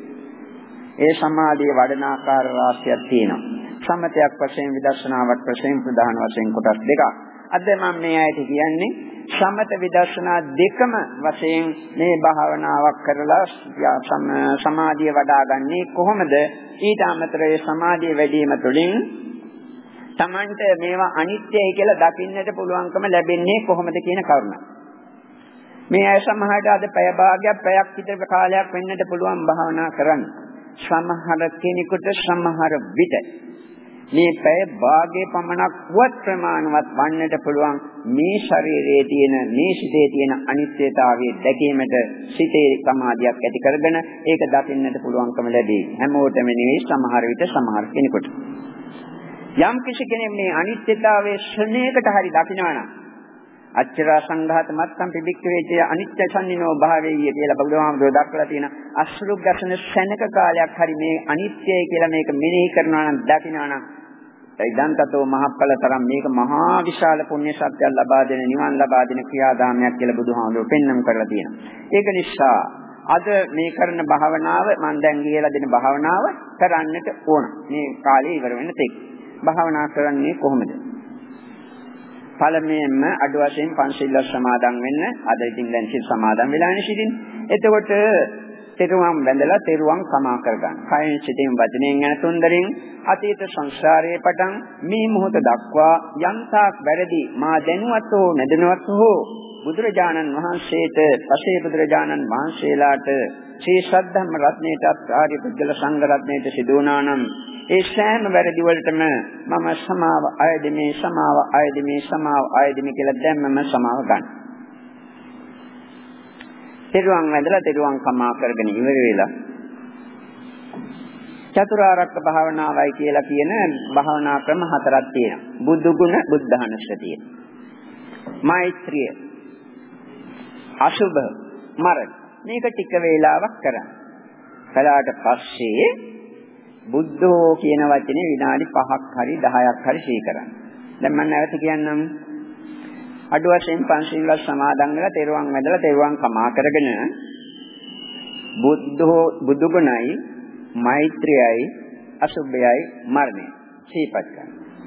ඒ සමාධිය වඩන ආකාර රාශියක් තියෙනවා. සමතයක් වශයෙන් විදර්ශනාවක් වශයෙන් ප්‍රධාන වශයෙන් කොටස් දෙකක්. අද මම මේ ඇයිට කියන්නේ සමත විදර්ශනා දෙකම වශයෙන් මේ භාවනාවක් කරලා සමාධිය වඩාගන්නේ කොහොමද? ඊට අමතරව සමාධිය වැඩි වීම තුළින් Tamanට මේවා අනිත්‍යයි කියලා දකින්නට පුළුවන්කම ලැබෙන්නේ කොහොමද කියන කරුණ. මේ අය සමහරට අද පැය භාගයක් පැයක් විතර කාලයක් වෙන්නට පුළුවන් භාවනා කරන්න. සමහර කෙනෙකුට සමහර විට මේ පැය භාගයේ පමණක් වත් ප්‍රමාණවත් වන්නට පුළුවන් මේ ශරීරයේ තියෙන මේ සිතේ තියෙන අනිත්‍යතාවය දැකීමට සිතේ සමාධියක් ඇති කරගෙන ඒක දකින්නට පුළුවන්කම ලැබේ. හැමෝටම නෙවෙයි සමහර විට සමහර කෙනෙකුට. යම් කිසි කෙනෙක් මේ අනිත්‍යතාවයේ ශ්‍රණයකට හරි දකිනවා නම් අච්චරා සංඝාත මත්තම් පිබික්කවේචය අනිත්‍ය සම්නිනෝ භාවේය කියලා බුදුහාමුදුරුවෝ දක්වලා තියෙන අසුරු ගැසෙන ශනක කාලයක් හරි මේ අනිත්‍යයි කියලා මේක මෙනෙහි කරනවා නම් දකිනවා නම් ඉදන්තතෝ මහප්පලතරම් මේක මහා විශාල පුණ්‍ය ශක්තියක් ලබා දෙන නිවන් ලබා දෙන ක්‍රියාදාමයක් කියලා බුදුහාමුදුරුවෝ පෙන්වන්න කරලා තියෙනවා. ඒක නිසා අද මේ කරන භාවනාව මම දැන් කියලා දෙන භාවනාව කරන්නට ඕන. මේ කාලේ ඉවර වෙන තෙක් භාවනා කරන්නේ කොහොමද? පළමුවෙන්ම අඩු වශයෙන් පංචශීල සමාදන් වෙන්න. අද ඉතින් දැන් සිල් සමාදන් වෙලානේ සිටින්නේ. එතකොට තෙරුවන් වැඳලා තෙරුවන් සමා කරගන්න. කයෙන් සිටින් වචනයෙන් යන තුන්දරින් අතීත සංසාරයේ පටන් මේ මොහොත දක්වා යම්තාක් වැරදි මා දැනුවත් හෝ නැදනුවත් හෝ බුදුරජාණන් වහන්සේට පසේ බුදුරජාණන් වහන්සේලාට ශ්‍රී සද්ධම්ම රත්නයේට ආර්ය පුද්ගල සංඝ රත්නයේට සිදු වුණා නම් ඒ සෑම වැරදි වලටම මම සමාව අයදිමේ සමාව අයදිමේ සමාව අයදිමේ කියලා දැම්මම සමාව ගන්න. තෙරුවන් වැඳලා තෙරුවන් සමා කරගෙන ඉවර වෙලා චතුරාර්යක භාවනාවයි කියලා කියන භාවනා ක්‍රම හතරක් තියෙනවා. බුදු ගුණ, බුද්ධානුස්සතිය, මෛත්‍රිය, අසුභ, මරණ. මේක ටික වේලාවක් කරන්න. කළාට පස්සේ බුද්ධෝ කියන වචනේ විනාඩි 5ක් හරි 10ක් හරි ශ්‍රී කරන්න. දැන් මම නැවත කියන්නම්. අඩු වශයෙන් පංචශීල සමාදන් වෙලා තෙරුවන් වැඳලා තෙරුවන් කමා කරගෙන බුදු ගුණයි, මෛත්‍රියයි, අසුභයයි, මරණය ශ්‍රීපත් කරන්න.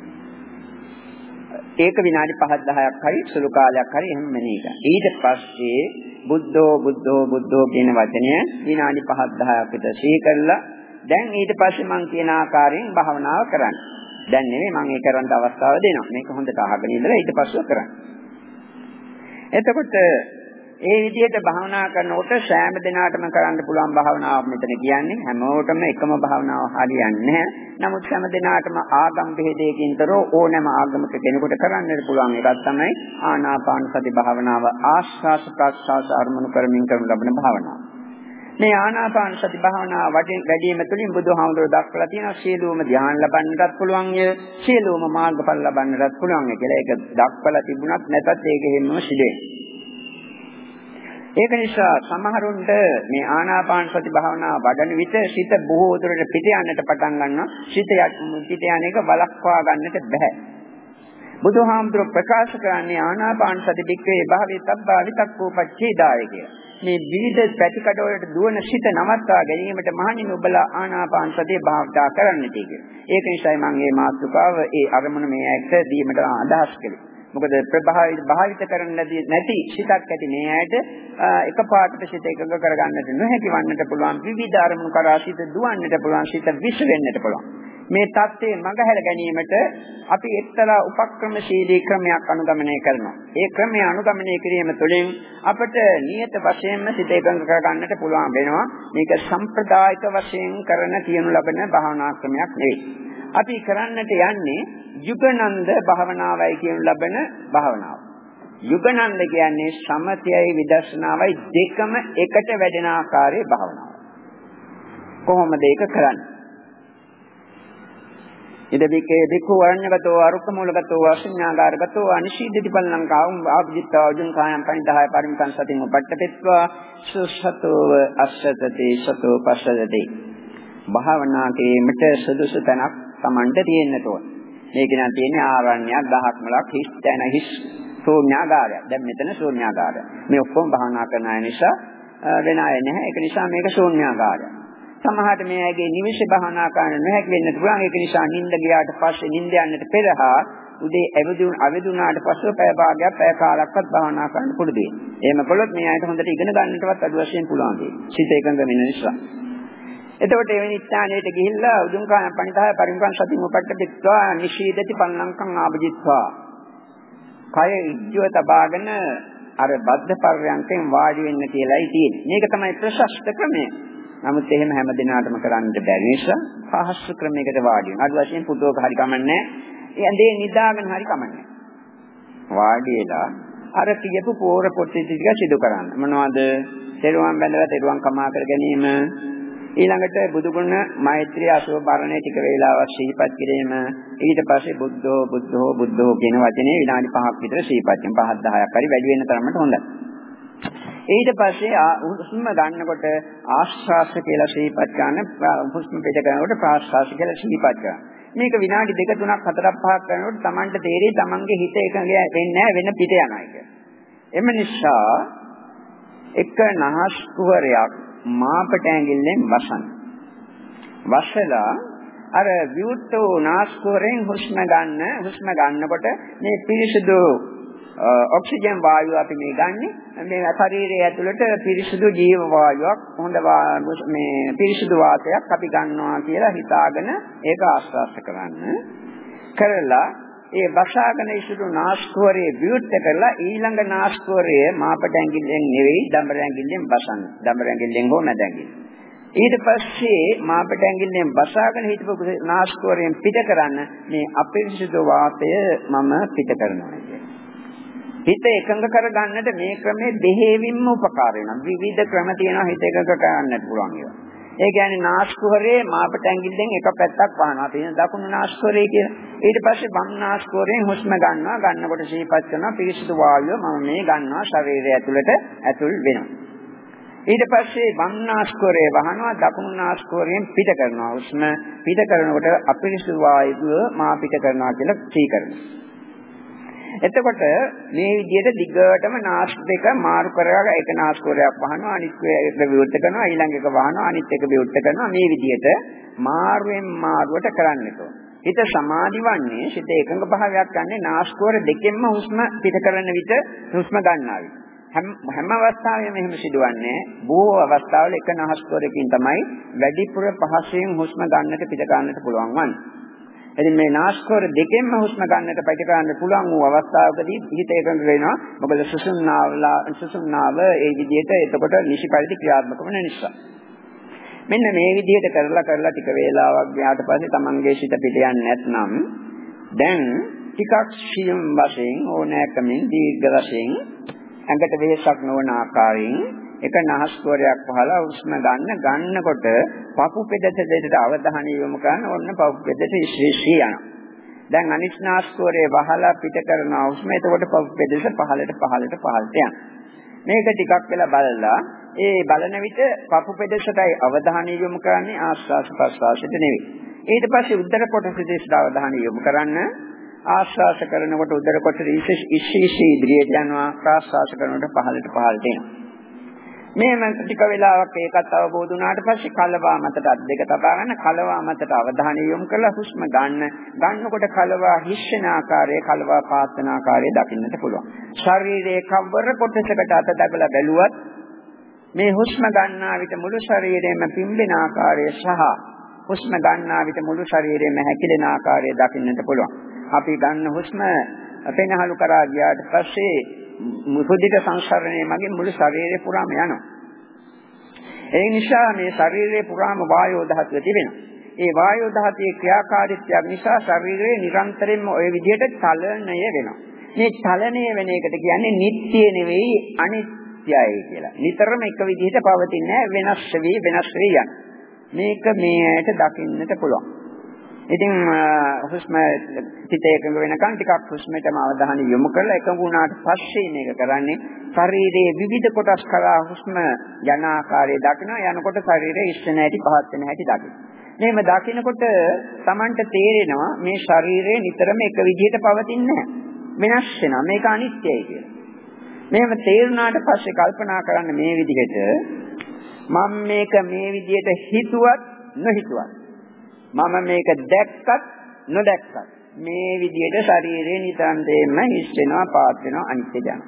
ඒක විනාඩි 5ක් 10ක් හරි සුළු කාලයක් හරි එහෙම මෙනෙහි කරන්න. ඊට පස්සේ බුද්ධෝ කියන වචනය විනාඩි 5ක් 10ක් විතර ශ්‍රී කරලා දැන් ඊට පස්සේ මම කියන ආකාරයෙන් භාවනාව කරන්න. දැන් නෙමෙයි මම ඒක කරන්න අවස්ථාව දෙනවා. මේක හොඳට අහගෙන ඉඳලා ඊට පස්සේ කරන්න. එතකොට ඒ විදිහට භාවනා කරනකොට සෑම දිනකටම කරන්න පුළුවන් භාවනාවක් මෙතන කියන්නේ. හැමෝටම එකම භාවනාව හරියන්නේ නැහැ. නමුත් හැම දිනකටම ආගම් බෙහෙදයකින්තර ඕනෑම ආගමක කෙනෙකුට කරන්නට පුළුවන් එකක් තමයි ආනාපාන සති භාවනාව. ආස්වාස ප්‍රස්වාස අරමුණු කරමින් කරන ලබන භාවනාව. මේ ආනාපාන සති භාවනාව වැඩිම තුලින් බුදුහාමුදුරුවෝ දක්වලා තියෙනවා සියලුම ධ්‍යාන ලබන්නටත් පුළුවන් ය සියලුම මාර්ගඵල ලබන්නටත් පුළුවන් ය කියලා. ඒක දක්වලා තිබුණත් නැතත් ඒක හැමම සිදුවේ. ඒක නිසා සමහරුන්ට මේ ආනාපාන සති භාවනාව වඩන විට සිත බොහෝ දුරට පිට යන්නට පටන් ගන්නවා. සිත පිට යන එක වළක්වා ගන්නට බෑ. බුදුහාමුදුරුවෝ ප්‍රකාශ කරන්නේ ආනාපාන සති දික්කේ භාවී තබ්බා විතක්කෝ පච්චේදාය කියලා. මේ විවිධ පැතිකඩ වලට දුවන සිත නවත්වා ගැනීමට මහණින් ඔබලා ආනාපාන සතිය භාවිතා කරන්න කියලා. ඒක නිසායි මම මේ මාතෘකාව ඒ අරමුණ මේ ඇයට දීමට අදහස් කළේ. මොකද භාවිත කරන්න නැති සිතක් ඇති මේ ඇයට එකපාරට සිත එකඟ කරගන්නට නොහැකි වන්නට පුළුවන්. විවිධ අරමුණු කරා සිත දුවන්නට පුළුවන්. සිත විශ්ව වෙන්නට පුළුවන්. මේ தත්ත්වයේ මඟහැර ගැනීමට අපි එක්තරා උපක්‍රමශීලී ක්‍රමයක් අනුගමනය කරනවා. ඒ ක්‍රමය අනුගමනය කිරීම තුළින් අපට නියත වශයෙන්ම සිත එකඟ කරගන්නට පුළුවන් වෙනවා. මේක සම්ප්‍රදායික වශයෙන් කරන තියනු ලබන භාවනා ක්‍රමයක් නෙවෙයි. අපි කරන්නට යන්නේ යුගනන්ද භාවනාවයි කියනු ලබන භාවනාව. යුගනන්ද කියන්නේ සමතයයි විදර්ශනාවයි දෙකම එකට වැඩෙන ආකාරයේ භාවනාව. කොහොමද ඒක කරන්නේ? ඉදවිකේ දිකෝ අරඤ්‍යගතෝ අරුක්කමූලගතෝ අශඤ්ඤාගාරගතෝ අනිශීදති පල්ලංකාවම් ආභිජිත්වා උජුං කායම් පනිදාය පරිමිතං සතින් උපට්ඨපෙත්වා සුසතෝව අස්සතති සතෝ පස්සදති. භාවනාවේමට සුදුසු තැනක් Tamanට තියෙන්නට ඕන. මේක නම් තියෙන්නේ ආරණ්‍යයක්, දහක් මලක්, හිස් තැන, හිස් ශූන්‍යාගාරයක්. දැන් මෙතන ශූන්‍යාගාරය. මේ ඔක්කොම භාවනා කරන අය නිසා වෙන අය නැහැ. ඒක නිසා මේක ශූන්‍යාගාරය. සමහරට මේ ඇගේ නිවිෂ භාවනා කරන්න නොහැකි වෙන්නත් පුළුවන්. ඒක නිසා නිින්ද ගියාට පස්සේ නිින්ද යන්නට පෙර හා උදේ අවදිුණාට පස්සේ පැය භාගයක් පැය කාලක්වත් භාවනා කරන්න පුරුදු වෙන්න. එහෙම කළොත් මේ ඇයට හොඳට ඉගෙන ගන්නටවත් අඩු වශයෙන් පුළුවන් වෙයි. සිත එකඟ වෙන නිසා. එතකොට එවැනි ස්ථානයකට ගිහිල්ලා උදුං කායම් පනිදාය පරිමුඛං සතින් උපට්ඨපෙත්වා නිශීදති පල්ලංකං ආභජිත්වා. කය ඉජ්ජව තබාගෙන අර බද්ධ පර්යන්කෙන් වාඩි වෙන්න කියලායි තියෙන්නේ. මේක තමයි ප්‍රශස්ත ක්‍රමය. නමුත් එහෙම හැම දිනාටම කරන්න බැරි නිසා පහසු ක්‍රමයකට වාඩි වෙනවා. අද වශයෙන් පුතෝක හරි කමන්නේ. ඒ ඇඳේ නිදාගෙන හරි කමන්නේ. වාඩි වෙලා අර පියපු පෝර පොට්ටි ටික සිදු කරන්න. මොනවද? තෙරුවන් බැඳලා තෙරුවන් කමා කර ගැනීම. ඊළඟට බුදුගුණ මෛත්‍රී අසුභ බරණේ ටික වේලාවක් සිහිපත් කිරීම. ඊට පස්සේ බුද්ධෝ බුද්ධෝ බුද්ධෝ කියන වචනේ විනාඩි 5ක් විතර සිහිපත් කිරීම. 5-10ක් හරි වැඩි වෙන තරමට හොඳයි. ඊට පස්සේ හුස්ම ගන්නකොට ආශ්වාස කියලා සිහිපත් කරන, හුස්ම පිට කරනකොට ප්‍රාශ්වාස කියලා සිහිපත් කරන. මේක විනාඩි 2 3ක් 4ක් 5ක් කරනකොට Tamanට තේරෙයි Tamanගේ හිත එකඟ වෙන්නේ නැහැ වෙන පිට යනවා කියලා. එම නිසා එක නහස් කුහරයක් මාපට ඇඟිල්ලෙන් වසන. වසලා අර විවුර්තෝ නාස්කුහරෙන් හුස්ම ගන්නකොට මේ පිරිසිදු ඔක්සිජන් වායුව අපි මේ ගන්නෙ මේ ශරීරය ඇතුළට පිරිසිදු ජීව වායුවක් හොඳ මේ පිරිසිදු වාතයක් අපි ගන්නවා කියලා හිතාගෙන ඒක ආශ්වාස කරලා ඒ වසාගෙන ඉසුරු නාස්කුහරේ විවුර්ත කරලා ඊළඟ නාස්කුහරය මාපට ඇඟිල්ලෙන් නෙවෙයි දඹර ඇඟිල්ලෙන් වසන්න. දඹර ඇඟිල්ලෙන් හෝ මැද ඇඟිල්ලෙන්. ඊට පස්සේ මාපට ඇඟිල්ලෙන් වසාගෙන හිටපු නාස්කුහරයෙන් පිට කරන්න මේ අපිරිසිදු වාතය මම පිට කරනවා කියන්නේ. හිත එකඟ කරගන්නට මේ ක්‍රමයේ දෙහෙවින්ම උපකාර වෙනවා. විවිධ ක්‍රම තියෙනවා හිත එකඟ කරගන්නට පුළුවන් ඒවා. ඒ කියන්නේ නාස්කුහරේ මාපට ඇඟිල්ලෙන් එක පැත්තක් වහනවා. තියෙන දකුණු නාස්කුහරේ කියලා. ඊට පස්සේ වම් නාස්කුහරෙන් හුස්ම ගන්නවා. ගන්නකොට සිහිපත් කරනවා පිරිසිදු වායුව මම මේ ගන්නවා ශරීරය ඇතුළට ඇතුල් වෙනවා. ඊට පස්සේ වම් නාස්කුහරේ වහනවා දකුණු නාස්කුහරෙන් පිට කරනවා. හුස්ම පිට කරනකොට අපිරිසිදු වායුව මා පිට කරනවා කියලා සිහි කරනවා. එතකොට මේ විදිහට දිගටම නාස් දෙක මාරු කරලා එක නාස්කුහරයක් වහනවා අනිත් එක විවෘත කරනවා ඊළඟ එක වහනවා අනිත් එක විවෘත කරනවා මේ විදිහට මාරුවෙන් මාරුවට කරන්නට ඕන. හිත සමාධි වන්නේ සිත එකඟ භාවයක් ගන්නේ නාස්කුහර දෙකෙන්ම හුස්ම පිට කරන විට හුස්ම ගන්නවා. හැම අවස්ථාවෙම එහෙම සිදුවන්නේ බොහෝ අවස්ථාවල එක නාස්කුහරකින් තමයි වැඩිපුර පහසෙන් හුස්ම ගන්නට පිට ගන්නට පුළුවන් වන්නේ. එදින මේ නාස්කුහර දෙකෙන්ම හුස්ම ගන්නට පිට ගන්න පුළුවන් වූ අවස්ථාවකදී හිත එකඟ වෙනවා. මොකද සුසුම්නාව ඒ විදිහට එතකොට නිසි පරිදි ක්‍රියාත්මක වෙන නිසා. මෙන්න මේ විදිහට කරලා ටික වේලාවක් ගියාට පස්සේ තමන්ගේ සිත පිට යන්නේ නැත්නම් දැන් ටිකක් සියුම් වශයෙන් ඕනෑකමින් දීර්ඝ වශයෙන් ඇඟට වෙහසක් නොවන ආකාරයෙන් එක නහස් ස්වරයක් පහලා හුස්ම ගන්නකොට පපු පෙදෙස දෙකට අවධානය යොමු කරන ඔන්න පපු පෙදෙස ඉස්සී යනවා. දැන් අනිත් නාස් ස්වරයේ වහලා පිට කරන හුස්ම එතකොට පපු පෙදෙස පහළට යනවා. මේක ටිකක් වෙලා බලලා ඒ බලන විට පපු පෙදෙසටයි අවධානය යොමු කරන්නේ ආස්වාස ප්‍රස්වාසයට නෙවෙයි. ඊට පස්සේ උදර කොටසට අවධානය යොමු කරන්න ආස්වාස කරනකොට උදර කොටස ඉස්සී ඉදිරියට යනවා ප්‍රස්වාස කරනකොට පහළට එනවා. මේම ටික වෙලාවක් ඒකත් අවබෝධ වුණාට පස්සේ කලවා මතට අත් දෙක තබා ගන්න කලවා මතට අවධානය යොමු කරලා හුස්ම ගන්නකොට කලවා හිස්සන ආකාරය කලවා පාත්තන ආකාරය දකින්නට පුළුවන්. ශරීරයේ කවර කොටසකට අත දගලා බැලුවත් මේ හුස්ම ගන්නා විට මුළු ශරීරයම පිම්බෙන ආකාරය සහ හුස්ම ගන්නා විට මුළු ශරීරයම හැකිලෙන ආකාරය දකින්නට පුළුවන්. අපි ගන්න හුස්ම පෙනහළු කරා ගියාට පස්සේ මුහුදිත සංසරණය මගින් මුළු ශරීරය පුරාම යනවා. ඒ නිසා මේ ශරීරයේ පුරාම වායෝ ධාතුව තිබෙනවා. ඒ වායෝ ධාතුවේ ක්‍රියාකාරීත්වය නිසා ශරීරයේ නිරන්තරයෙන්ම ওই විදිහට චලනය වෙනවා. මේ චලනය වෙන එකට කියන්නේ නිට්ටය නෙවෙයි අනිත්‍යයි කියලා. නිතරම එක විදිහට පවතින්නේ වෙනස් වෙවි යන. මේක මේ ඇයට දකින්නට පුළුවන්. ඉතින් හුස්ම සිත එකඟ වෙනකන් ටිකක් හුස්මටම අවධානය යොමු කරලා එකඟ වුණාට පස්සේ මේක කරන්නේ ශරීරයේ විවිධ කොටස් කරා හුස්ම යන ආකාරය දකිනවා යනකොට ශරීරයේ ඉස්සෙන හැටි පහත් වෙන හැටි දකිනවා. මේව දකිනකොට Tamanට තේරෙනවා මේ ශරීරය නිතරම එක විදිහට පවතින්නේ නැහැ. වෙනස් වෙනවා. මේක අනිත්‍යයි කියලා. මේව තේරුණාට පස්සේ කල්පනා කරන්න මේ විදිහට මම මේක මේ විදිහට හිතුවත් නොහිතුවත් මම මේක දැක්කත් නොදැක්කත් මේ විදිහට ශරීරේ නිතරම හිස් වෙනවා පාත් වෙනවා අනිත්‍ය යනවා.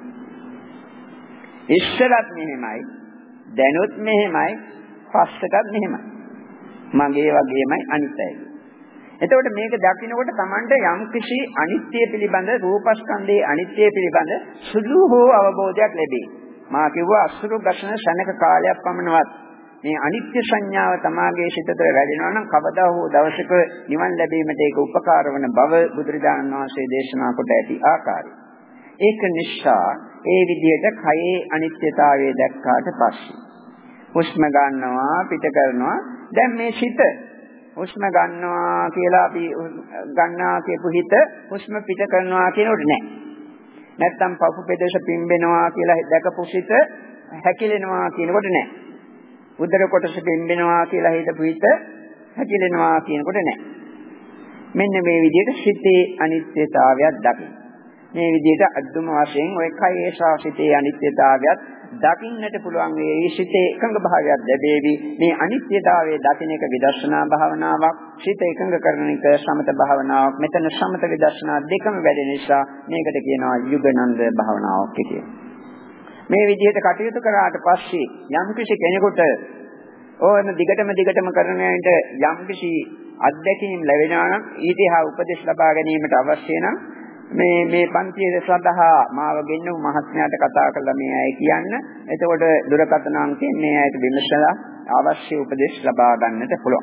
ඉස්සරත් මෙහෙමයි දැනුත් මෙහෙමයි පස්සටත් මෙහෙමයි මගේ වගේමයි අනිත්‍යයි. එතකොට මේක දකින්නකොට Tamanට යම් කිසි අනිත්‍ය පිළිබඳ රූපස්කන්ධයේ අනිත්‍ය පිළිබඳ සුළු හෝ අවබෝධයක් ලැබේ. මා කිව්වා අසුරු ගසන ශනක කාලයක් පමණවත් මේ අනිත්‍ය සංඥාව තමාගේ සිතට වැඩෙනවා නම් කවදා හෝ දවසක නිවන් ලැබීමට ඒක උපකාර වන බව බුදුරජාණන් වහන්සේ දේශනා කොට ඇති ආකාරය. ඒක නිසා ඒ විදිහට කයේ අනිත්‍යතාවය දැක්කාට පස්සේ හුස්ම ගන්නවා පිට කරනවා දැන් මේ සිත හුස්ම ගන්නවා කියලා අපි ගන්නවා කියපු හිත හුස්ම පිට කරනවා කියනොත් නෑ. නැත්තම් පපු පෙදෙස පිම්බෙනවා කියලා දැකපු සිත හැකිලෙනවා කියනකොට නෑ. උදර කොටස පිම්බෙනවා කියලා හිතපු හිත හැකිලෙනවා කියනකොට නෑ. මෙන්න මේ විදිහට සිතේ අනිත්‍යතාවයක් දකින්න. මේ විදිහට අද්දුම වශයෙන් ඔය කයේ ශාසිතේ අනිත්‍යතාවයක් දකින්නට පුළුවන් වේ. සිතේ එකඟ භාවයක් ලැබෙවි. මේ අනිත්‍යතාවයේ දකින්න එක විදර්ශනා භාවනාවක්. සිත එකඟ කරන එක සමත භාවනාවක්. මෙතන සමත විදර්ශනා දෙකම වැඩෙන නිසා මේකට කියනවා යුගනන්ද භාවනාවක් කියලා. මේ විදිහට කටයුතු කරාට පස්සේ යම් කිසි කෙනෙකුට ඕන දිගටම කරන යනට යම් කිසි අත්දැකීම් ලැබෙනවා නම් ඊටහා උපදෙස් ලබා ගැනීමට අවශ්‍ය නම් මේ පන්තියේ සඳහා මාව ගෙන්නු මහත්මයාට කතා කරලා මේ අය කියන්න. එතකොට දුරකථන අංකයෙන් මේ අයට විමසලා අවශ්‍ය උපදෙස් ලබා ගන්නට පුළුවන්.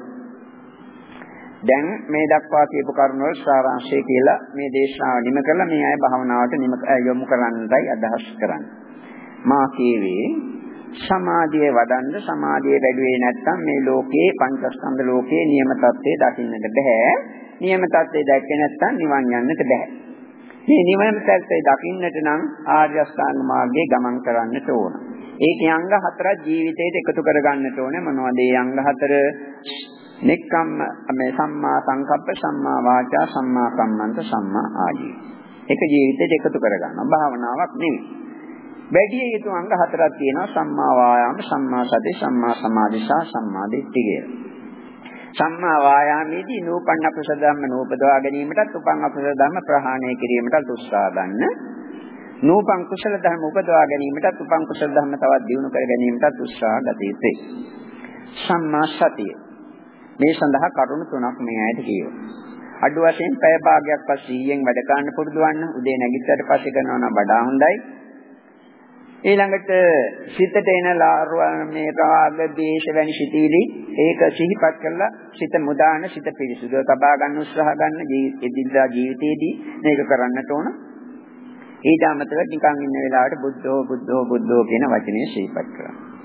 දැන් මේ දක්වා කියපු කරුණ වල සාරාංශය කියලා මේ දේශනාව නිම කරලා මේ අය භාවනාවට යොමු කරන්නයි අදහස් කරන්නේ. මා කියවේ සමාධිය වඩන්න සමාධිය වැඩිවේ නැත්නම් මේ ලෝකේ පංචස්කන්ධ ලෝකේ නියම තත්ත්වය දකින්නට බෑ. නියම තත්ත්වය දැක්කේ නැත්නම් නිවන් යන්නට බෑ. මේ නිවන තත්ත්වය දකින්නට නම් ආර්ය අෂ්ටාංග මාර්ගයේ ගමන් කරන්නට ඕන. ඒකේ අංග හතරක් ජීවිතයට එකතු කරගන්නට ඕනේ. මොනවද ඒ අංග හතර? නෙක්ඛම්ම මේ සම්මා සංකප්ප, සම්මා වාචා, සම්මා කම්මන්ත, සම්මා ආජීව. ඒක ජීවිතයට එකතු කරගන්නවා. භාවනාවක් නෙවෙයි. වැඩි යුතු අංග හතරක් තියෙනවා. සම්මා වායාම, සම්මා සති, සම්මා සමාධි සහ සම්මා දිට්ඨිය කියලා. සම්මා වායාමයේදී නූපන්න අකුසල ධර්ම නූපදවා ගැනීමටත් උපන් අකුසල ධර්ම ප්‍රහාණය කිරීමටත් උත්සාහ ගන්න. නූපන් කුසල ධර්ම උපදවා ගැනීමටත් උපන් කුසල ධර්ම තවත් දියුණු කර ගැනීමටත් උත්සාහ ගත යුතුයි. සම්මා සතිය. මේ සඳහා කරුණු තුනක් මේ ඇයිද කියනවා. අඩු වශයෙන් පැය භාගයක් පස්සේ ඊයෙන් වැඩ ගන්න පුරුදු වන්න. උදේ නැගිට්ටට පස්සේ කරනවා නම් වඩා හොඳයි. ඊළඟට සිතට එන මේ රාග දේශ වැනි සිතිවිලි ඒක සිහිපත් කරලා සිත මුදාන සිත පිරිසුදුව තබා ගන්න උත්සාහ ගන්න එදිනදා ජීවිතයේදී මේක කරන්නට ඕන. ඊට අමතරව නිකන් ඉන්න වෙලාවට බුද්ධෝ කියන වචනේ සිහිපත් කරනවා.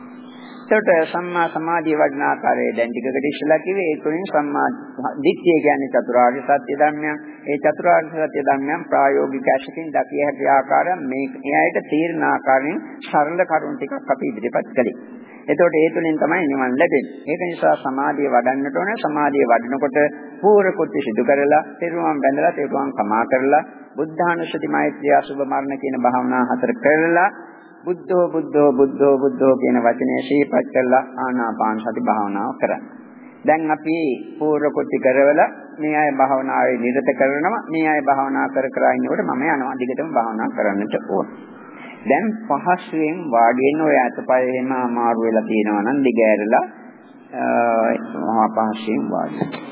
එතකොට සම්මා සමාධිය වඩන ආකාරය දැන් ටිකකට ඉස්සලා කිව්වේ ඒ තුලින් සම්මා දිට්ඨිය කියන්නේ චතුරාර්ය සත්‍ය ධර්මයන්. ඒ චතුරාර්ය සත්‍ය ධර්මයන් ප්‍රායෝගික ඇසකින් දකිය හැකි ආකාරයෙන් මේ එයාට තීරණ ආකාරයෙන් සරල කරුණු ටිකක් අපි ඉදිරිපත් කළේ. එතකොට ඒ තුලින් තමයි නිවන් ලැබෙන්නේ. ඒක නිසා සමාධිය වඩන්නට ඕනේ. සමාධිය වඩනකොට පූර්ව කුත්‍ය සිදු කරලා, තෙරුවන් බැඳලා, තෙරුවන් සමා කරලා, බුද්ධානුස්සති මෛත්‍රිය අසුභ මරණ කියන භාවනා හතර කරලා බුද්ධෝ බුද්ධෝ බුද්ධෝ බුද්ධෝ කියන වචනේ ශීපත් කරලා ආනාපාන සති භාවනාව කරන්න. දැන් අපි පූර්ව කුත්‍ය කරවල මේ අය භාවනාවේ නිරත කරනවා. මේ අය භාවනා කර කර ඉන්නකොට මම යනවා දිගටම භාවනා කරන්නට ඕන. දැන් පහසුවෙන් වාඩි වෙන ඔය අතපය එහෙම අමාරු වෙලා තියෙනවා නම් දිග ඇරලා මහා පහසුවෙන් වාඩි වෙන්න.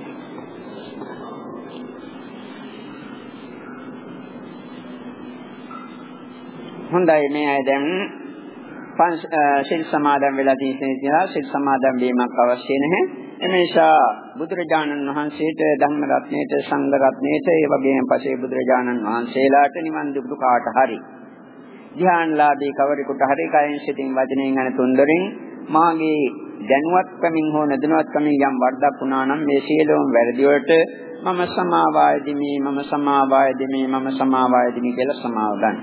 හොඳයි මේ අය දැන් සිල් සමාදන් වෙලා තියෙනවා. සිල් සමාදන් වීමක් අවශ්‍ය නැහැ. එනිසා බුදුරජාණන් වහන්සේට ධම්ම රත්නයේට සංඝ රත්නයේට ඒ වගේම පසේ බුදුරජාණන් වහන්සේලාට නිවන් දුක කාට හරි ධ්‍යානලාභී කවරෙකුට හරි කයෙන් සිතින් වචනයෙන් යන තුන්දරින් මාගේ දැනුවත්කමින් හෝ නැදනුවත්කමින් යම් වරදක් වුණා නම් මේ සියලුම වැරදි වලට මම සමාවායදිමි මම සමාවායදිමි මම සමාවායදිමි කියලා සමාව ගන්න.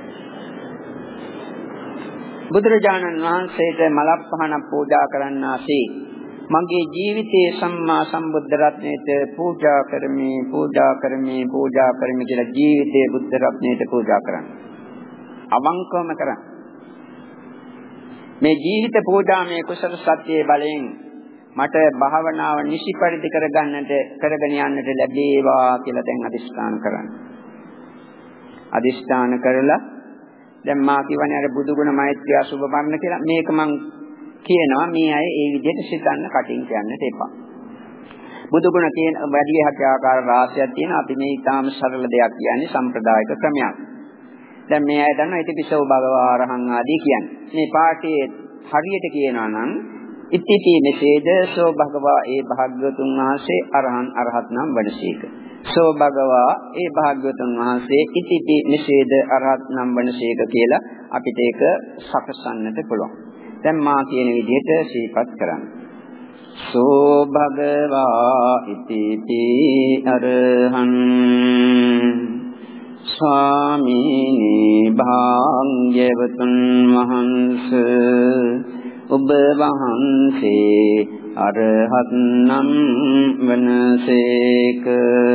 බුදුරජාණන් වහන්සේට මලක් පහනක් පූජා කරන්නාසේ මගේ ජීවිතයේ සම්මා සම්බුද්ධ රත්නයට පූජා කරමි පූජා කරමි පූජා කරමි කියලා ජීවිතයේ බුද්ධ රත්නයට පූජා කරන්න. අවංකවම කරන්න. මේ ජීවිත පූජාමය කුසල සත්‍යයේ බලයෙන් මට භාවනාව නිසි පරිදි කරගෙන යන්නට ලැබේවා කියලා දැන් අදිස්ථාන කරන්න. අදිස්ථාන කරලා දැන් මා කියවනේ අර බුදුගුණ මෛත්‍රිය අසුභ මරණ කියලා මේක මං කියනවා මේ අය ඒ විදිහට සිතන්න කටින් කියන්නට එපා. බුදුගුණ කියන වැඩි ආකාර රාශියක් තියෙන අපි මේ ඊටාම සරල දෙයක් කියන්නේ සම්ප්‍රදායික ක්‍රමයක්. දැන් මේ අය දන්නා ඉතිපිසෝ භගවා අරහං ආදී කියන්නේ. මේ පාඨයේ හරියට කියනවා නම් ඉතිපි මෙසේද සෝ භගවා ඒ භාග්‍යවතුන් වහන්සේ අරහං අරහත් නම් වඩසීක. සෝ භගවා ඒ භාග්‍යවතුන් වහන්සේ ඉතිපි මෙසේද අරහත් නම් වඩසීක කියලා අපිට ඒක සකසන්නට පුළුවන්. දැන් මා කියන විදිහට සිහිපත් කරන්න. සෝ භගවා ඉතිපි අරහං ස්වාමීනි භාග්‍යවතුන් වහන්සේ ඔබ වහන්සේ අරහත් නම් වනසේක.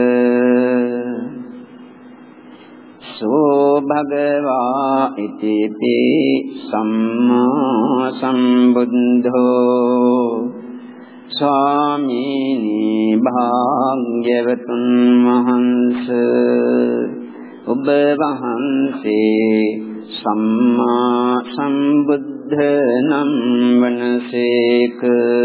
සෝ භගවා ඉතිපි සම්මා සම්බුද්ධෝ ස්වාමීනි භාග්‍යවතුන් වහන්සේ ඔබ වහන්සේ සම්මා සම්බුද්ධ නම් වනසේක.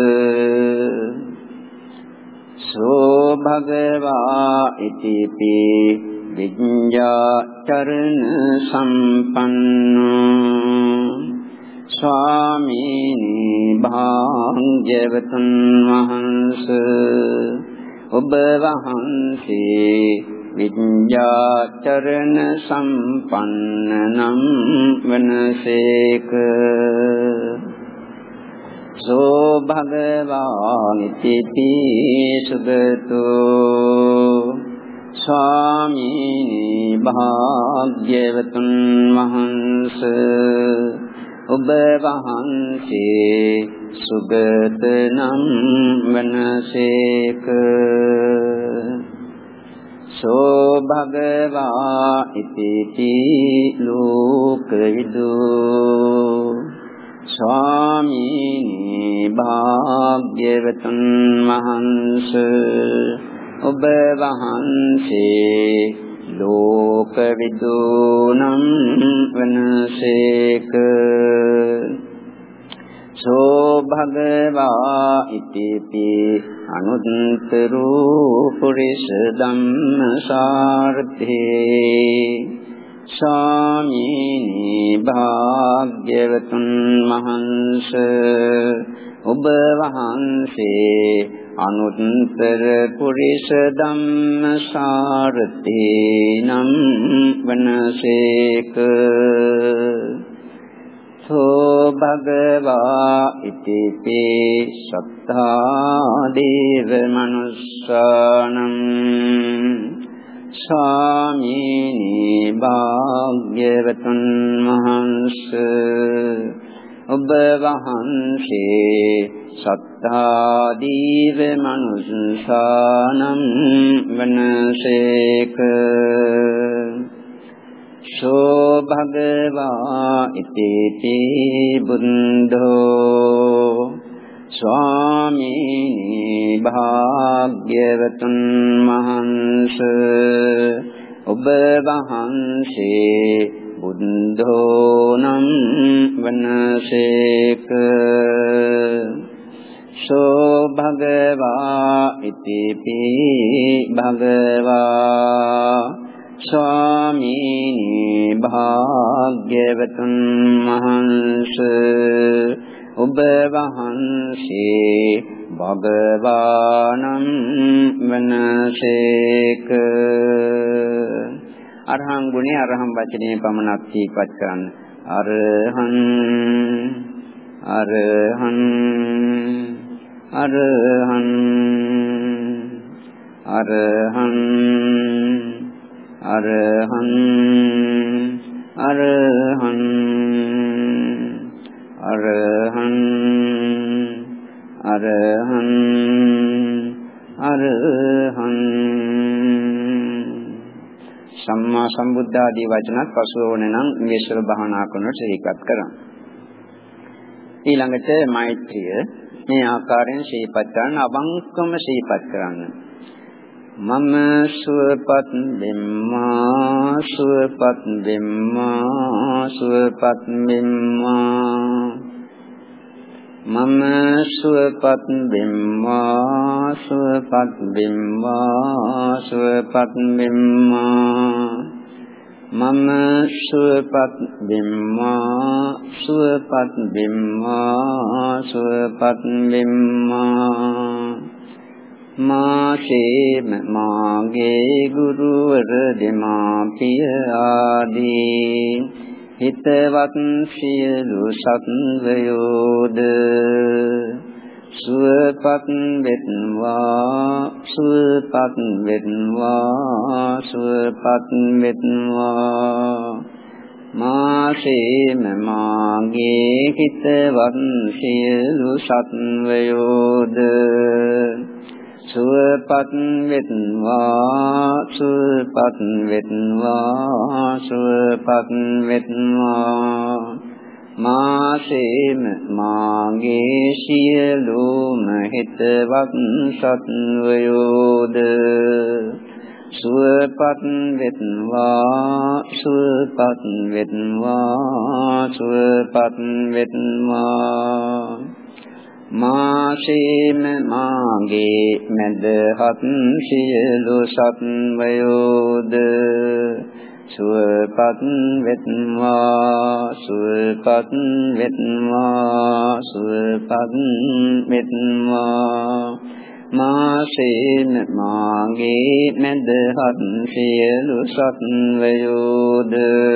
සෝ භගවා ඉතිපි විඤ්ඤාචරණ සම්පන්නෝ ස්වාමීනි භාග්‍යවතුන් වහන්සේ ඔබ වහන්සේ විඤ්ඤාචරණ සම්පන්න නම් වනසේක. සෝ භගවා ඉතිපි සුගතෝ ස්වාමීනි භාග්‍යවතුන් වහන්සේ ඔබ වහන්සේ සුගත නම් වනසේක. සෝ භගවා ඉතිපි ලෝකවිදෝ ස්වාමීනි භාග්‍යවතුන් වහන්සේ ඔබ වහන්සේ ලෝකවිදෝ නම් වනසේක. සෝ භගවා ඉතිපි අනුත්තරෝ පුරිස ධම්මසාරතේ ස්වාමීනි භාග්‍යවතුන් වහන්සේ ඔබ වහන්සේ අනුත්තර පුරිස ධම්මසාරතේ නම් වනසේක. සෝ භගවා ඉතිපේ සත්තා දේව මනුස්සානම් ස්වාමීනි භාග්‍යවතුන් වහන්සේ ඔබ වහන්සේ සත්තා දේව මනුස්සානම් වනසේක සෝ භගවා ඉතිපි බුද්ධෝ ස්වාමීනි භාග්‍යවතුන් වහන්සේ ඔබ වහන්සේ බුද්ධෝ නම් වනසේක සෝ භගවා ඉතිපි භගවා ස්වාමීනි භාග්‍යවතුන් වහන්සේ ඔබ වහන්සේ භගවානම් වනසේක අරහං ගුණේ අරහං වචනේ පමණක් සිහිපත් කරන්න අරහං අරහං අරහං අරහං අරහං අරහං අරහං අරහං අරහං සම්මා සම්බුද්ධ ආදී වචනත් පසුව ඕනේ නම් මේසල භාවනා කරනකොට ඒකත් කරන්න. ඊළඟට මෛත්‍රිය මේ ආකාරයෙන් ශීපත් කරන අවංකම ශීපත් කරන්න. මම සුවපත් වෙම්මා සුවපත් වෙම්මා සුවපත් වෙම්මා මම සුවපත් වෙම්මා සුවපත් වෙම්මා සුවපත් වෙම්මා මම සුවපත් වෙම්මා සුවපත් වෙම්මා සුවපත් වෙම්මා මාසේම මාගේ ගුරුවර දෙමාපිය ආදී හිතවත් සියලු සත්වයෝද සුවපත් වෙත්වා සුවපත් වෙත්වා සුවපත් වෙත්වා මාසේම මාගේ හිතවත් සියලු සත්වයෝද සුවපත් වෙත්වා සුවපත් වෙත්වා සුවපත් වෙත්වා මාසේම මාගේ සියලුම හිතවත් සත්වයෝද සුවපත් වෙත්වා සුවපත් වෙත්වා සුවපත් වෙත්වා මාසේම මාගේ මැදහත් සියලු සත්වයෝද සුවපත් වෙත්වා සුවපත් වෙත්වා සුවපත් වෙත්වා මාසේම මාගේ මැදහත් සියලු සත්වයෝද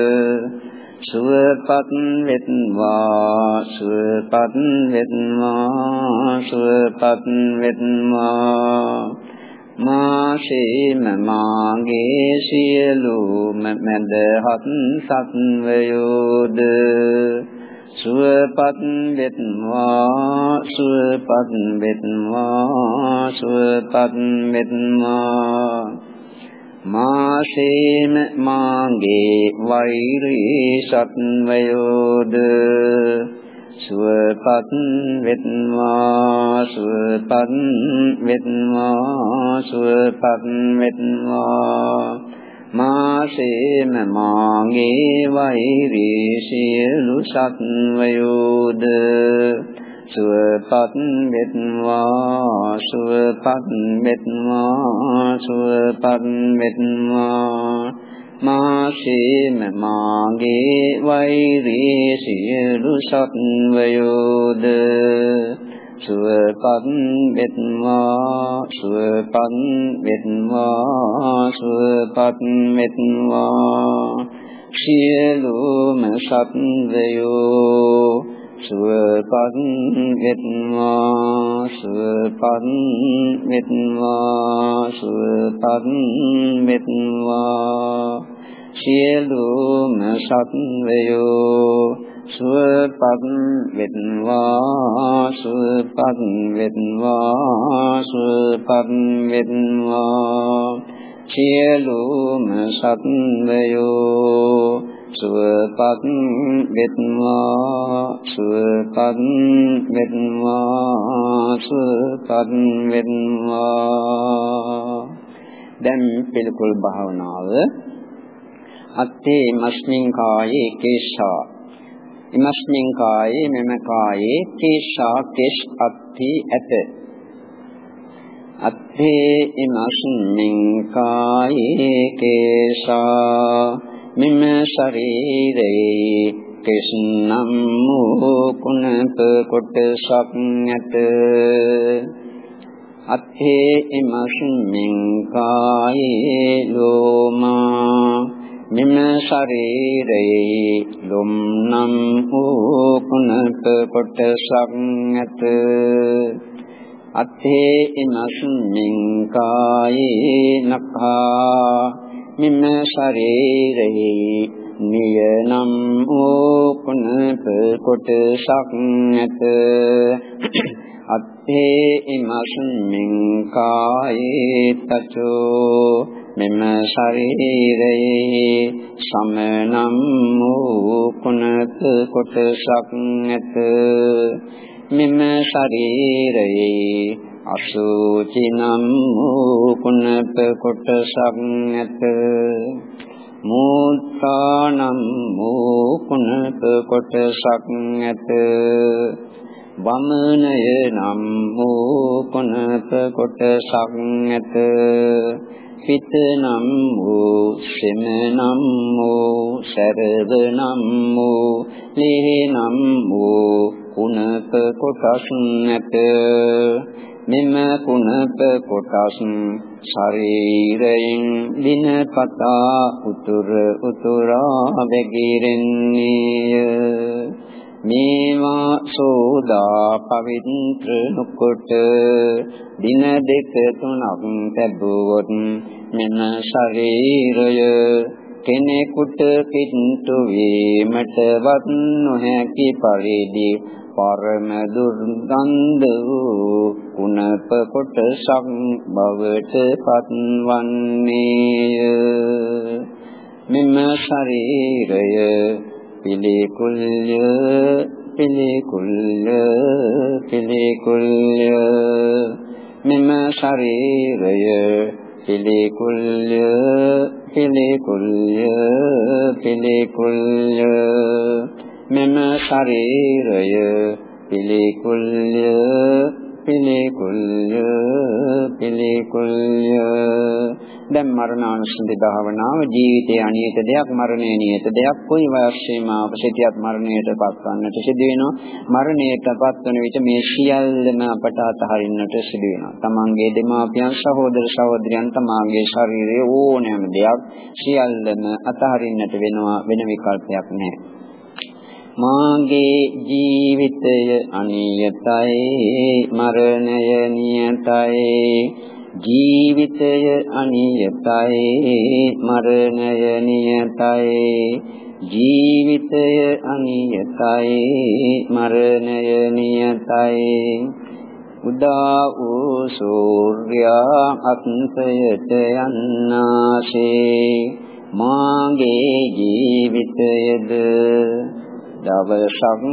සුවපත් වෙත්වා සුවපත් වෙත්වා සුවපත් වෙත්වා මාසේම මාගේ සියලුම මැදහත් සත්වයෝද සුවපත් වෙත්වා සුවපත් වෙත්වා සුවපත් වෙත්වා මාසේම මාගේ වෛරී සත්වයෝද සුවපත් වෙත්වා සුවපත් වෙත්වා සුවපත් වෙත්වා මාසේම මාගේ වෛරී සියලු සත්වයෝද සුවපත් වෙත්වා සුවපත් වෙත්වා සුවපත් වෙත්වා මාසේම මාගේ වෛරී සියලු සත්වයෝද සුවපත් වෙත්වා සුවපත් වෙත්වා සුවපත් වෙත්වා සියලුම සත්වයෝ සුවපත් වෙත්වා සුවපත් වෙත්වා සුවපත් වෙත්වා සියලුම සත්වයෝ සුවපත් වෙත්වා සුවපත් වෙත්වා සුවපත් වෙත්වා සියලුම සත්වයෝ සුවපත් වෙත්වා සුවපත් වෙත්වා සුවපත් වෙත්වා. දැන් පිළිකුල් භාවනාව. අත්තේ මස්මින් කායේ කේශා ඉමස්මින් කායේ මෙම කායේ කේශා කේශ අත්ති ඇත. අත්තේ ඉමස්මින් කායේ කේශා මෙම ශරීරේ කේශනම් මුකුණත කොටසක් ඇත. අත්තේ ඉමස්මින් කායේ ලෝමා මෙම ශරීරයේ ලොම් නම් වූ කුණප කොටසක් ඇත. අත්තේ ඉමස්මින් කායේ නඛා මෙම ශරීරයේ නිය නම් වූ කුණප කොටසක් ඇත. අත්තේ ඉමස්මින් කායේ තචෝ මෙම ශරීරයේ සමනම් වූ කුණත කොටසක් ඇත. මෙම ශරීරයේ අසුචි නම් වූ කුණත කොටසක් ඇත. මූත්‍රා නම් වූ කුණත කොටසක් ඇත. වමනය නම් වූ කුණත කොටසක් ඇත. පිත නම් වූ සෙම නම් වූ සරව නම් වූ ලේහ නම් වූ කුණප කොටස් නැත. මෙම කුණප කොටස් ශරීරයෙන් දිනපතා උතුරා වැగిරෙන්නේය. මේවා සෝදා පවිත්‍ර නොකොට දින දෙක තුනක් ලැබුවොත් මෙම ශරීරය කෙනෙකුට පිටු වීමටවත් නොහැකි පරිදි පරම දුර්ගන්ධ වූ කුණප කොටසක් බවට පත්වන්නේය. මෙම ශරීරය පිළිකුල්ය පිළිකුල්ය පිළිකුල්ය. මෙම ශරීරය පිළිකුල්ය පිළිකුල්ය පිළිකුල්ය. මෙම ශරීරය පිළිකුල්ය පිළිකුල්ය පිළිකුල්ය. දැන් මරණානුස්සති භාවනාව ජීවිතයේ අනියත දෙයක් මරණය නියත දෙයක්. කොයි වයසේමාවක සිටියත් මරණයට පත්වන්නට සිදු වෙනවා. මරණයට පත්වන විට මේ සියල්ලම අපට අතහරින්නට සිදු වෙනවා. තමන්ගේ දෙමාපියන් සහෝදර සහෝදරියන් තමාගේ ශරීරයේ ඕනෑම දෙයක් සියල්ලම අතහරින්නට වෙනවා. වෙන විකල්පයක් නැහැ. මාගේ ජීවිතය අනියතයි මරණය නියතයි. ජීවිතය අනියතයි මරණය නියතයි. ජීවිතය අනියතයි මරණය නියතයි. උදා වූ සූර්යා අත්පයට යන්නාසේ මාගේ ජීවිතයද දවසක්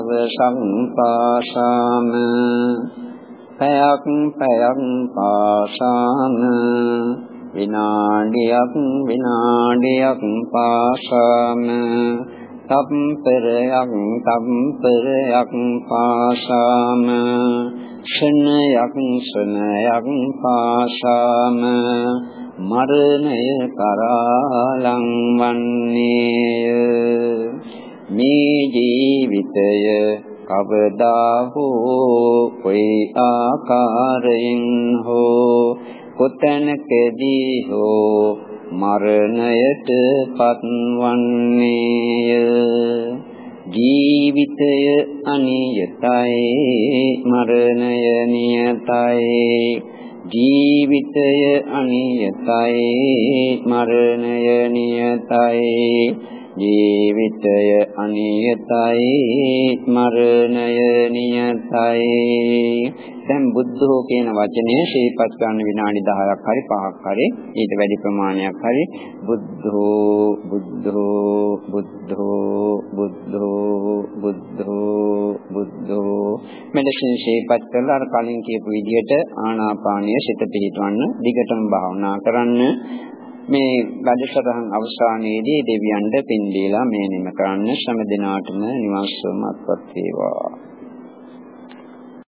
පාසාම පැයක් පාසාම විනාඩියක් පාසාම තප්පරයක් පාසාම ක්ෂණයක් පාසාම මරණය කරා ලංවන්නේය. මේ ජීවිතය කවදා හෝ කොයි ආකාරයෙන් හෝ කොතැනකදී හෝ මරණයට පත්වන්නේය. ජීවිතය අනියතයි මරණය නියතයි. ජීවිතය අනියතයි මරණය නියතයි. ජීවිතය අනියතයි මරණය නියතයි. දැන් බුද්ධෝ කියන වචනය ශීපත් ගන්න විනාඩි 10ක් හරි 5ක් හරි ඊට වැඩි ප්‍රමාණයක් හරි බුද්ධෝ බුද්ධෝ බුද්ධෝ බුද්ධෝ බුද්ධෝ බුද්ධෝ මෙලෙසින් ශීපත් කරලා අර කලින් කියපු විදිහට ආනාපානීය සිත පිහිටවන්න දිගටම භාවනා කරන්න. මේ වැඩසටහන් අවසානයේදී දෙවියන්ට පින් දීලා මේ නිම කරන්න. හැම දිනාටම නිවන් සුවපත් වේවා.